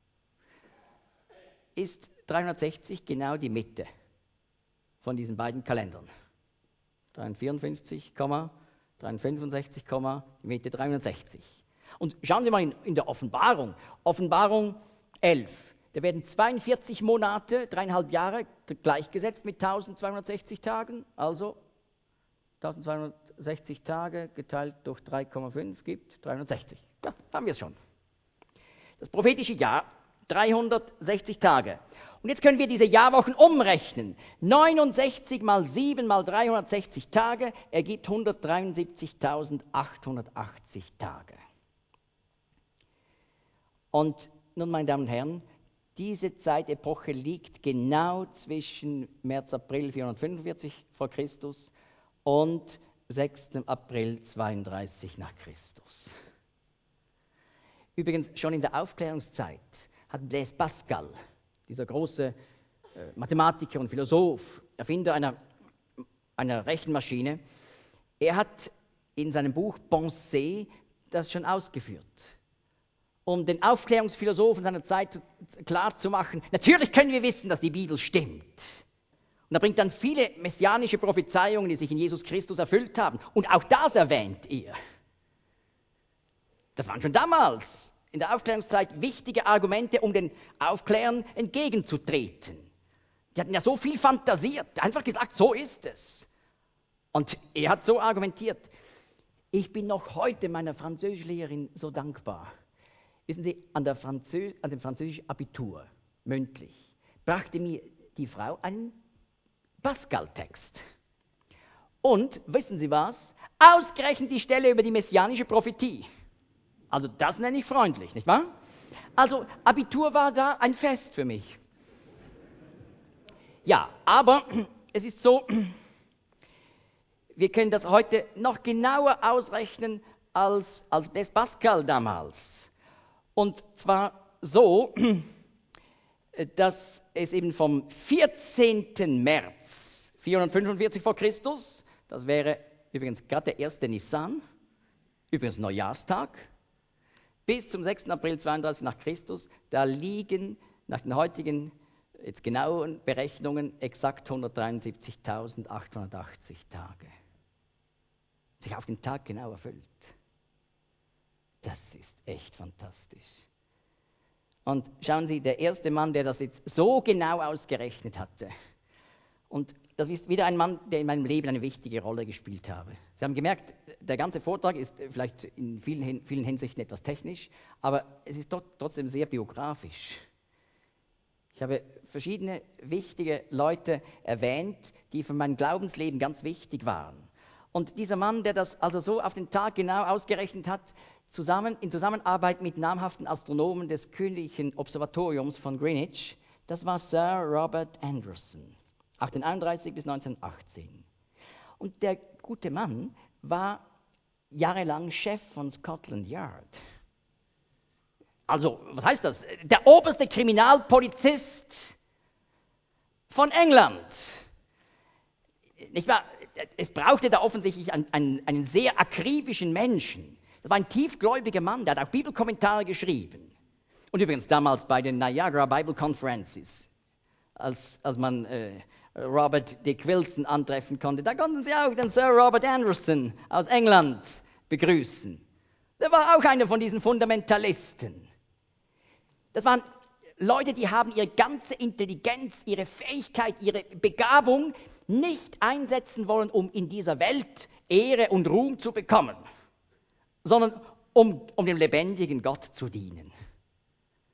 ist 360 genau die Mitte von diesen beiden Kalendern. 354, 365, die Mitte 360. Und schauen Sie mal in der Offenbarung, Offenbarung 11, da werden 42 Monate, 3,5 Jahre gleichgesetzt mit 1260 Tagen, also 1260 Tage geteilt durch 3,5 gibt 360. Ja, haben wir es schon. Das prophetische Jahr, 360 Tage. Und jetzt können wir diese Jahrwochen umrechnen. 69 mal 7 mal 360 Tage ergibt 173.880 Tage. Und nun, meine Damen und Herren, diese Zeitepoche liegt genau zwischen März, April 445 vor Christus und 6. April 32 nach Christus. Übrigens, schon in der Aufklärungszeit hat Blaise Pascal, dieser große Mathematiker und Philosoph, Erfinder einer Rechenmaschine, er hat in seinem Buch Pensée das schon ausgeführt, um den Aufklärungsphilosophen seiner Zeit klarzumachen, natürlich können wir wissen, dass die Bibel stimmt. Und er bringt dann viele messianische Prophezeiungen, die sich in Jesus Christus erfüllt haben. Und auch das erwähnt er. Das waren schon damals in der Aufklärungszeit wichtige Argumente, um den Aufklärern entgegenzutreten. Die hatten ja so viel fantasiert, einfach gesagt, so ist es. Und er hat so argumentiert. Ich bin noch heute meiner Französischlehrerin so dankbar. Wissen Sie, an dem französischen Abitur, mündlich, brachte mir die Frau einen Pascal-Text. Und, wissen Sie was? Ausgerechnet die Stelle über die messianische Prophetie. Also das nenne ich freundlich, nicht wahr? Also Abitur war da ein Fest für mich. Ja, aber es ist so, wir können das heute noch genauer ausrechnen als Blaise Pascal damals. Und zwar so, dass es eben vom 14. März 445 vor Christus, das wäre übrigens gerade der 1. Nissan, übrigens Neujahrstag, bis zum 6. April 32 nach Christus, da liegen nach den heutigen jetzt genauen Berechnungen exakt 173.880 Tage. Sich auf den Tag genau erfüllt. Das ist echt fantastisch. Und schauen Sie, der erste Mann, der das jetzt so genau ausgerechnet hatte, und das ist wieder ein Mann, der in meinem Leben eine wichtige Rolle gespielt habe. Sie haben gemerkt, der ganze Vortrag ist vielleicht in vielen Hinsichten etwas technisch, aber es ist trotzdem sehr biografisch. Ich habe verschiedene wichtige Leute erwähnt, die für mein Glaubensleben ganz wichtig waren. Und dieser Mann, der das also so auf den Tag genau ausgerechnet hat, in Zusammenarbeit mit namhaften Astronomen des Königlichen Observatoriums von Greenwich, das war Sir Robert Anderson, 1831 bis 1918. Und der gute Mann war jahrelang Chef von Scotland Yard. Also, was heißt das? Der oberste Kriminalpolizist von England. Nicht wahr? Es brauchte da offensichtlich einen sehr akribischen Menschen. Das war ein tiefgläubiger Mann, der hat auch Bibelkommentare geschrieben. Und übrigens damals bei den Niagara Bible Conferences, als man Robert Dick Wilson antreffen konnte, da konnten sie auch den Sir Robert Anderson aus England begrüßen. Der war auch einer von diesen Fundamentalisten. Das waren Leute, die haben ihre ganze Intelligenz, ihre Fähigkeit, ihre Begabung nicht einsetzen wollen, um in dieser Welt Ehre und Ruhm zu bekommen, sondern um dem lebendigen Gott zu dienen.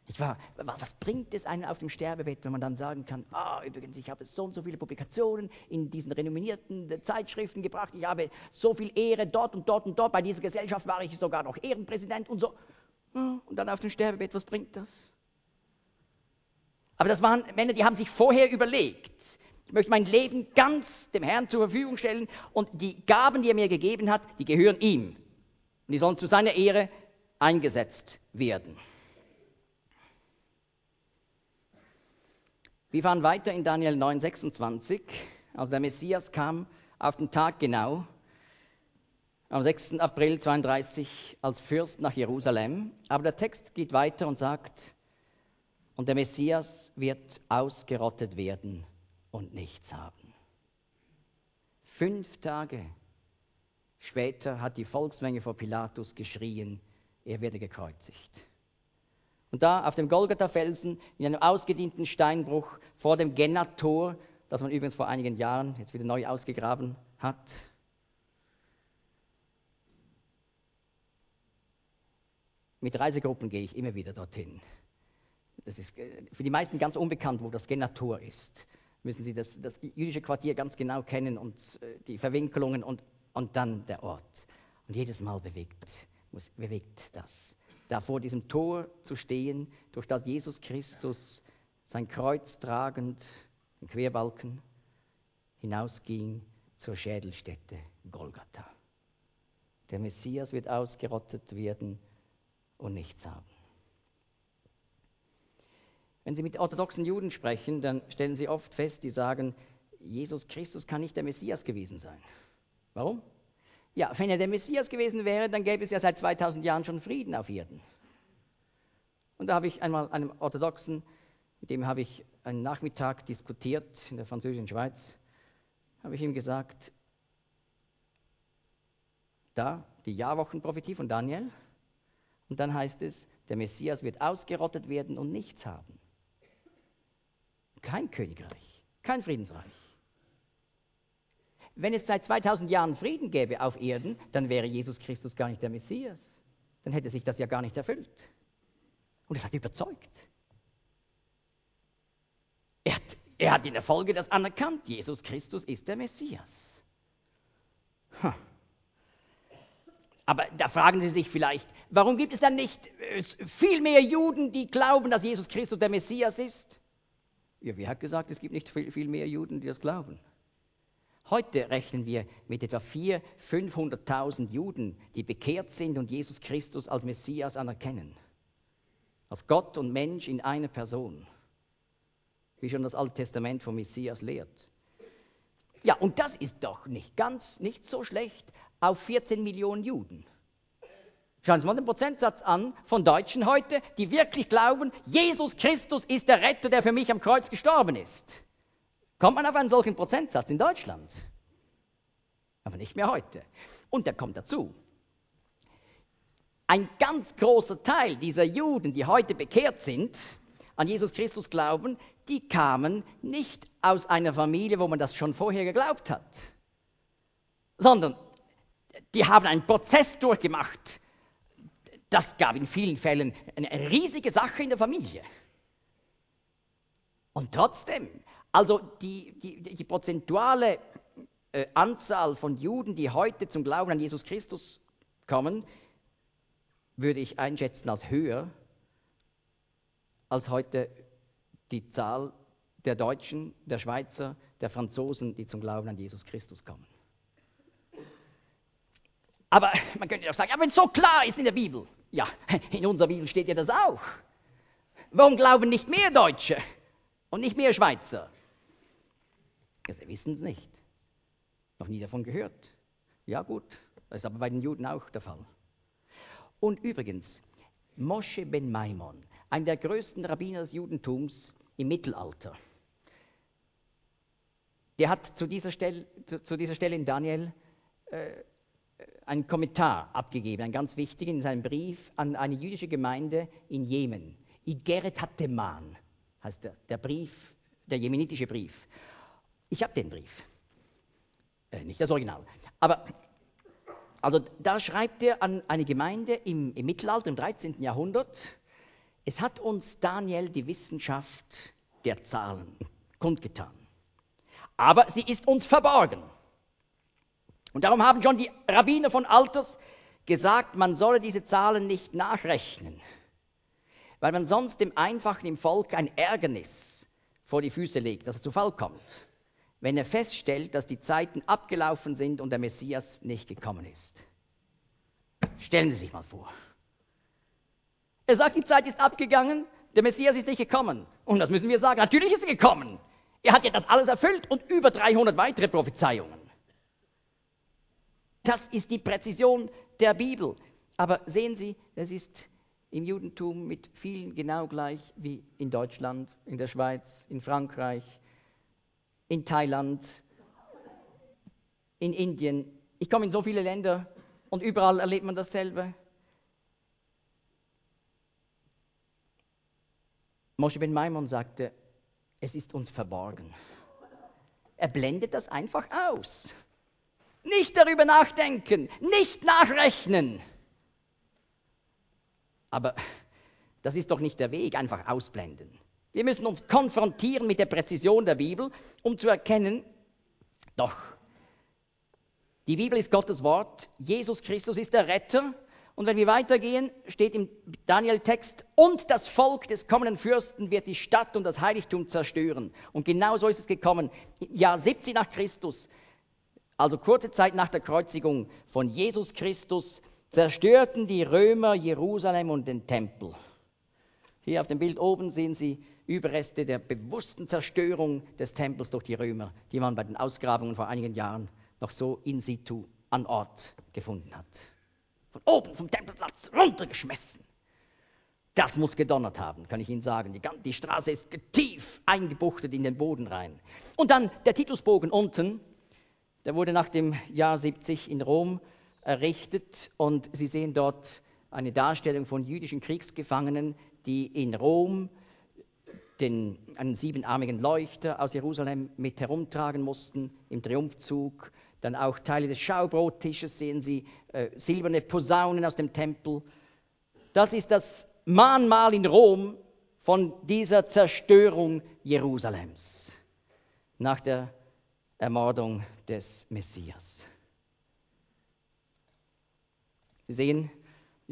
Was bringt es einem auf dem Sterbebett, wenn man dann sagen kann, übrigens, ich habe so und so viele Publikationen in diesen renommierten Zeitschriften gebracht, ich habe so viel Ehre dort und dort und dort, bei dieser Gesellschaft war ich sogar noch Ehrenpräsident und so. Und dann auf dem Sterbebett, was bringt das? Aber das waren Männer, die haben sich vorher überlegt, ich möchte mein Leben ganz dem Herrn zur Verfügung stellen und die Gaben, die er mir gegeben hat, die gehören ihm. Und die sollen zu seiner Ehre eingesetzt werden. Wir fahren weiter in Daniel 9,26. Also der Messias kam auf den Tag genau, am 6. April 32 als Fürst nach Jerusalem. Aber der Text geht weiter und sagt, und der Messias wird ausgerottet werden und nichts haben. 5 Tage später hat die Volksmenge vor Pilatus geschrien, er werde gekreuzigt. Und da auf dem Golgatha-Felsen, in einem ausgedienten Steinbruch vor dem Genna-Tor, das man übrigens vor einigen Jahren jetzt wieder neu ausgegraben hat, mit Reisegruppen gehe ich immer wieder dorthin. Das ist für die meisten ganz unbekannt, wo das Genna-Tor ist. Müssen Sie das jüdische Quartier ganz genau kennen und die Verwinkelungen und dann der Ort. Und jedes Mal bewegt das. Da vor diesem Tor zu stehen, durch das Jesus Christus sein Kreuz tragend, den Querbalken, hinausging zur Schädelstätte Golgatha. Der Messias wird ausgerottet werden und nichts haben. Wenn Sie mit orthodoxen Juden sprechen, dann stellen Sie oft fest, die sagen, Jesus Christus kann nicht der Messias gewesen sein. Warum? Ja, wenn er der Messias gewesen wäre, dann gäbe es ja seit 2000 Jahren schon Frieden auf Erden. Und da habe ich einmal einem Orthodoxen, mit dem habe ich einen Nachmittag diskutiert in der französischen Schweiz, habe ich ihm gesagt, da die Jahrwochenprophetie von Daniel, und dann heißt es, der Messias wird ausgerottet werden und nichts haben. Kein Königreich, kein Friedensreich. Wenn es seit 2000 Jahren Frieden gäbe auf Erden, dann wäre Jesus Christus gar nicht der Messias. Dann hätte sich das ja gar nicht erfüllt. Und es hat überzeugt. Er hat in der Folge das anerkannt. Jesus Christus ist der Messias. Aber da fragen Sie sich vielleicht, warum gibt es dann nicht viel mehr Juden, die glauben, dass Jesus Christus der Messias ist? Ja, wer hat gesagt, es gibt nicht viel mehr Juden, die das glauben? Heute rechnen wir mit etwa 400.000, 500.000 Juden, die bekehrt sind und Jesus Christus als Messias anerkennen. Als Gott und Mensch in einer Person. Wie schon das Alte Testament vom Messias lehrt. Ja, und das ist doch nicht so schlecht auf 14 Millionen Juden. Schauen Sie mal den Prozentsatz an von Deutschen heute, die wirklich glauben, Jesus Christus ist der Retter, der für mich am Kreuz gestorben ist. Kommt man auf einen solchen Prozentsatz in Deutschland? Aber nicht mehr heute. Und da kommt dazu, ein ganz großer Teil dieser Juden, die heute bekehrt sind, an Jesus Christus glauben, die kamen nicht aus einer Familie, wo man das schon vorher geglaubt hat, sondern die haben einen Prozess durchgemacht. Das gab in vielen Fällen eine riesige Sache in der Familie. Und trotzdem, also die prozentuale Anzahl von Juden, die heute zum Glauben an Jesus Christus kommen, würde ich einschätzen als höher als heute die Zahl der Deutschen, der Schweizer, der Franzosen, die zum Glauben an Jesus Christus kommen. Aber man könnte doch sagen, ja, wenn es so klar ist in der Bibel, ja, in unserer Bibel steht ja das auch. Warum glauben nicht mehr Deutsche und nicht mehr Schweizer? Ja, sie wissen es nicht. Noch nie davon gehört. Ja gut, das ist aber bei den Juden auch der Fall. Und übrigens, Moshe ben Maimon, einer der größten Rabbiner des Judentums im Mittelalter, der hat zu dieser Stelle in Daniel einen Kommentar abgegeben, einen ganz wichtigen, in seinem Brief an eine jüdische Gemeinde in Jemen. Igeret Hateman heißt der Brief, der jemenitische Brief. Ich habe den Brief, nicht das Original, aber also da schreibt er an eine Gemeinde im Mittelalter, im 13. Jahrhundert, Es hat uns Daniel die Wissenschaft der Zahlen kundgetan. Aber sie ist uns verborgen. Und darum haben schon die Rabbiner von Alters gesagt, man solle diese Zahlen nicht nachrechnen, weil man sonst dem Einfachen im Volk ein Ärgernis vor die Füße legt, dass er zu Fall kommt, wenn er feststellt, dass die Zeiten abgelaufen sind und der Messias nicht gekommen ist. Stellen Sie sich mal vor. Er sagt, die Zeit ist abgegangen, der Messias ist nicht gekommen. Und das müssen wir sagen, natürlich ist er gekommen. Er hat ja das alles erfüllt und über 300 weitere Prophezeiungen. Das ist die Präzision der Bibel. Aber sehen Sie, es ist im Judentum mit vielen genau gleich wie in Deutschland, in der Schweiz, in Frankreich, in Thailand, in Indien. Ich komme in so viele Länder und überall erlebt man dasselbe. Moshe ben Maimon sagte, es ist uns verborgen. Er blendet das einfach aus. Nicht darüber nachdenken, nicht nachrechnen. Aber das ist doch nicht der Weg, einfach ausblenden. Wir müssen uns konfrontieren mit der Präzision der Bibel, um zu erkennen, doch, die Bibel ist Gottes Wort, Jesus Christus ist der Retter. Und wenn wir weitergehen, steht im Daniel-Text, und das Volk des kommenden Fürsten wird die Stadt und das Heiligtum zerstören. Und genau so ist es gekommen. Im Jahr 70 nach Christus, also kurze Zeit nach der Kreuzigung von Jesus Christus, zerstörten die Römer Jerusalem und den Tempel. Hier auf dem Bild oben sehen Sie Überreste der bewussten Zerstörung des Tempels durch die Römer, die man bei den Ausgrabungen vor einigen Jahren noch so in situ an Ort gefunden hat. Von oben vom Tempelplatz runtergeschmissen. Das muss gedonnert haben, kann ich Ihnen sagen. Die Straße ist tief eingebuchtet in den Boden rein. Und dann der Titusbogen unten, der wurde nach dem Jahr 70 in Rom errichtet. Und Sie sehen dort eine Darstellung von jüdischen Kriegsgefangenen, die in Rom einen siebenarmigen Leuchter aus Jerusalem mit herumtragen mussten im Triumphzug. Dann auch Teile des Schaubrottisches sehen Sie, silberne Posaunen aus dem Tempel. Das ist das Mahnmal in Rom von dieser Zerstörung Jerusalems nach der Ermordung des Messias. Sie sehen, die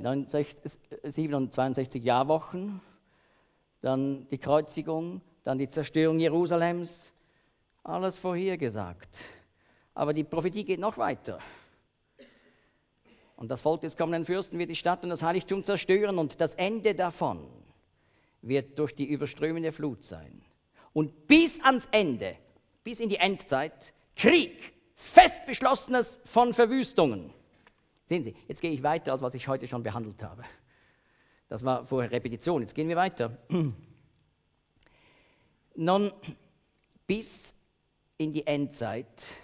62 Jahrwochen, dann die Kreuzigung, dann die Zerstörung Jerusalems, alles vorhergesagt. Aber die Prophetie geht noch weiter. Und das Volk des kommenden Fürsten wird die Stadt und das Heiligtum zerstören und das Ende davon wird durch die überströmende Flut sein. Und bis ans Ende, bis in die Endzeit, Krieg, fest beschlossenes von Verwüstungen. Sehen Sie, jetzt gehe ich weiter, als was ich heute schon behandelt habe. Das war vorher Repetition, jetzt gehen wir weiter. Nun, bis in die Endzeit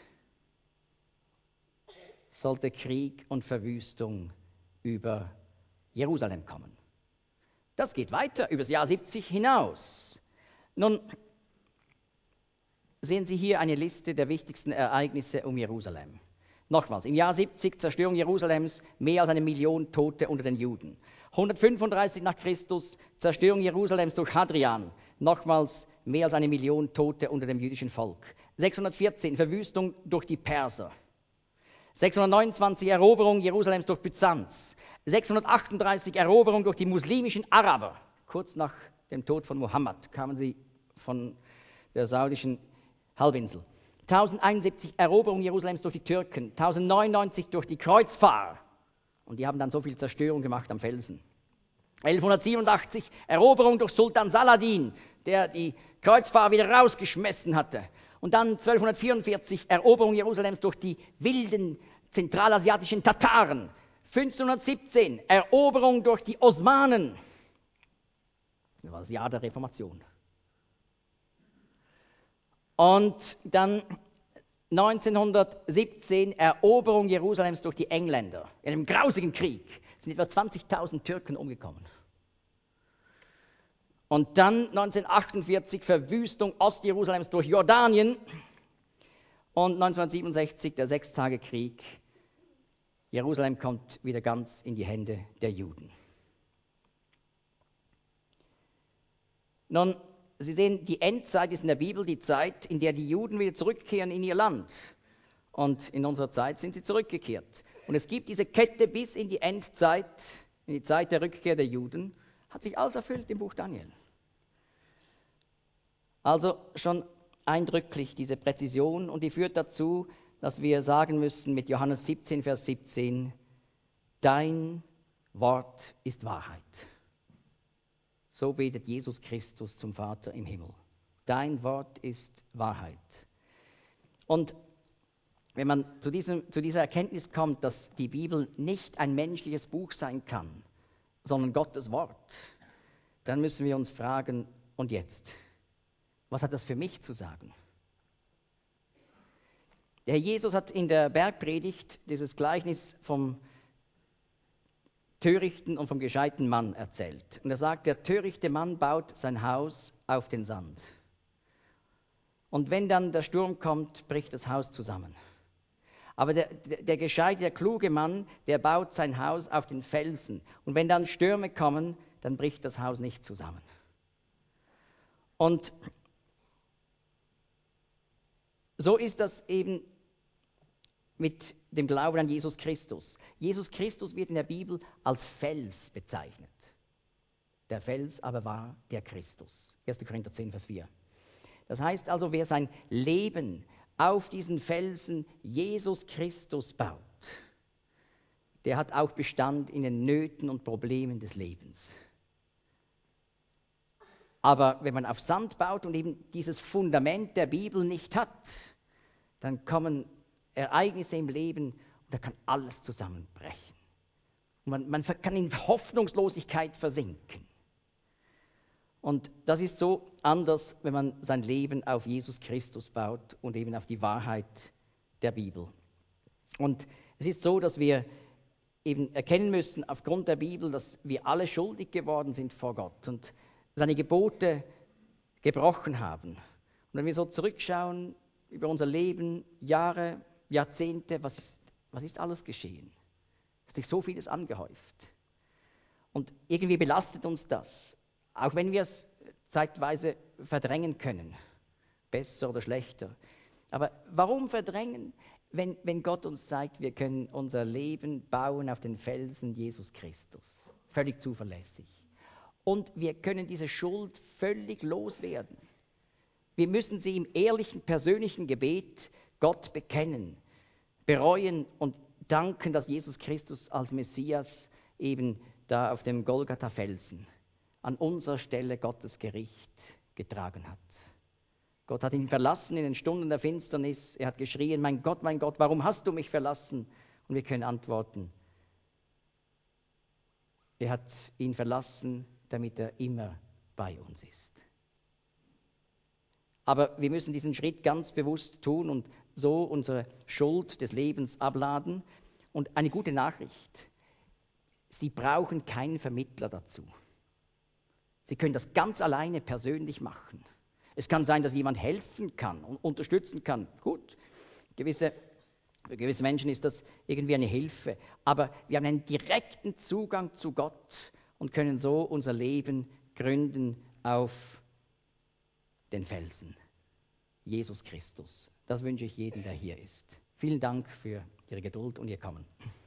sollte Krieg und Verwüstung über Jerusalem kommen. Das geht weiter, über das Jahr 70 hinaus. Nun, sehen Sie hier eine Liste der wichtigsten Ereignisse um Jerusalem. Nochmals, im Jahr 70 Zerstörung Jerusalems, mehr als 1 Million Tote unter den Juden. 135 nach Christus, Zerstörung Jerusalems durch Hadrian, nochmals mehr als 1 Million Tote unter dem jüdischen Volk. 614 Verwüstung durch die Perser. 629 Eroberung Jerusalems durch Byzanz. 638 Eroberung durch die muslimischen Araber. Kurz nach dem Tod von Mohammed kamen sie von der saudischen Halbinsel. 1071 Eroberung Jerusalems durch die Türken, 1099 durch die Kreuzfahrer. Und die haben dann so viel Zerstörung gemacht am Felsen. 1187 Eroberung durch Sultan Saladin, der die Kreuzfahrer wieder rausgeschmissen hatte. Und dann 1244 Eroberung Jerusalems durch die wilden zentralasiatischen Tataren. 1517 Eroberung durch die Osmanen. Das war das Jahr der Reformation. Und dann 1917 Eroberung Jerusalems durch die Engländer. In einem grausigen Krieg sind etwa 20.000 Türken umgekommen. Und dann 1948 Verwüstung Ostjerusalems durch Jordanien. Und 1967 der Sechstagekrieg. Jerusalem kommt wieder ganz in die Hände der Juden. Nun, Sie sehen, die Endzeit ist in der Bibel die Zeit, in der die Juden wieder zurückkehren in ihr Land. Und in unserer Zeit sind sie zurückgekehrt. Und es gibt diese Kette bis in die Endzeit, in die Zeit der Rückkehr der Juden, hat sich alles erfüllt im Buch Daniel. Also schon eindrücklich diese Präzision, und die führt dazu, dass wir sagen müssen mit Johannes 17, Vers 17, dein Wort ist Wahrheit. So betet Jesus Christus zum Vater im Himmel. Dein Wort ist Wahrheit. Und wenn man zu dieser Erkenntnis kommt, dass die Bibel nicht ein menschliches Buch sein kann, sondern Gottes Wort, dann müssen wir uns fragen, und jetzt? Was hat das für mich zu sagen? Der Herr Jesus hat in der Bergpredigt dieses Gleichnis vom törichten und vom gescheiten Mann erzählt. Und er sagt, der törichte Mann baut sein Haus auf den Sand. Und wenn dann der Sturm kommt, bricht das Haus zusammen. Aber der gescheite, der kluge Mann, der baut sein Haus auf den Felsen. Und wenn dann Stürme kommen, dann bricht das Haus nicht zusammen. Und so ist das eben mit dem Glauben an Jesus Christus. Jesus Christus wird in der Bibel als Fels bezeichnet. Der Fels aber war der Christus. 1. Korinther 10, Vers 4. Das heißt also, wer sein Leben auf diesen Felsen Jesus Christus baut, der hat auch Bestand in den Nöten und Problemen des Lebens. Aber wenn man auf Sand baut und eben dieses Fundament der Bibel nicht hat, dann kommen Ereignisse im Leben und da kann alles zusammenbrechen. Man kann in Hoffnungslosigkeit versinken. Und das ist so anders, wenn man sein Leben auf Jesus Christus baut und eben auf die Wahrheit der Bibel. Und es ist so, dass wir eben erkennen müssen, aufgrund der Bibel, dass wir alle schuldig geworden sind vor Gott und seine Gebote gebrochen haben. Und wenn wir so zurückschauen über unser Leben, Jahre, Jahrzehnte, was ist alles geschehen? Es hat sich so vieles angehäuft. Und irgendwie belastet uns das, auch wenn wir es zeitweise verdrängen können, besser oder schlechter. Aber warum verdrängen, wenn Gott uns zeigt, wir können unser Leben bauen auf den Felsen Jesus Christus, völlig zuverlässig. Und wir können diese Schuld völlig loswerden. Wir müssen sie im ehrlichen, persönlichen Gebet Gott bekennen, bereuen und danken, dass Jesus Christus als Messias eben da auf dem Golgatha-Felsen an unserer Stelle Gottes Gericht getragen hat. Gott hat ihn verlassen in den Stunden der Finsternis. Er hat geschrien, mein Gott, warum hast du mich verlassen? Und wir können antworten, er hat ihn verlassen, damit er immer bei uns ist. Aber wir müssen diesen Schritt ganz bewusst tun und so unsere Schuld des Lebens abladen. Und eine gute Nachricht, Sie brauchen keinen Vermittler dazu. Sie können das ganz alleine persönlich machen. Es kann sein, dass jemand helfen kann und unterstützen kann. Gut, für gewisse Menschen ist das irgendwie eine Hilfe. Aber wir haben einen direkten Zugang zu Gott und können so unser Leben gründen auf den Felsen. Jesus Christus. Das wünsche ich jedem, der hier ist. Vielen Dank für Ihre Geduld und Ihr Kommen.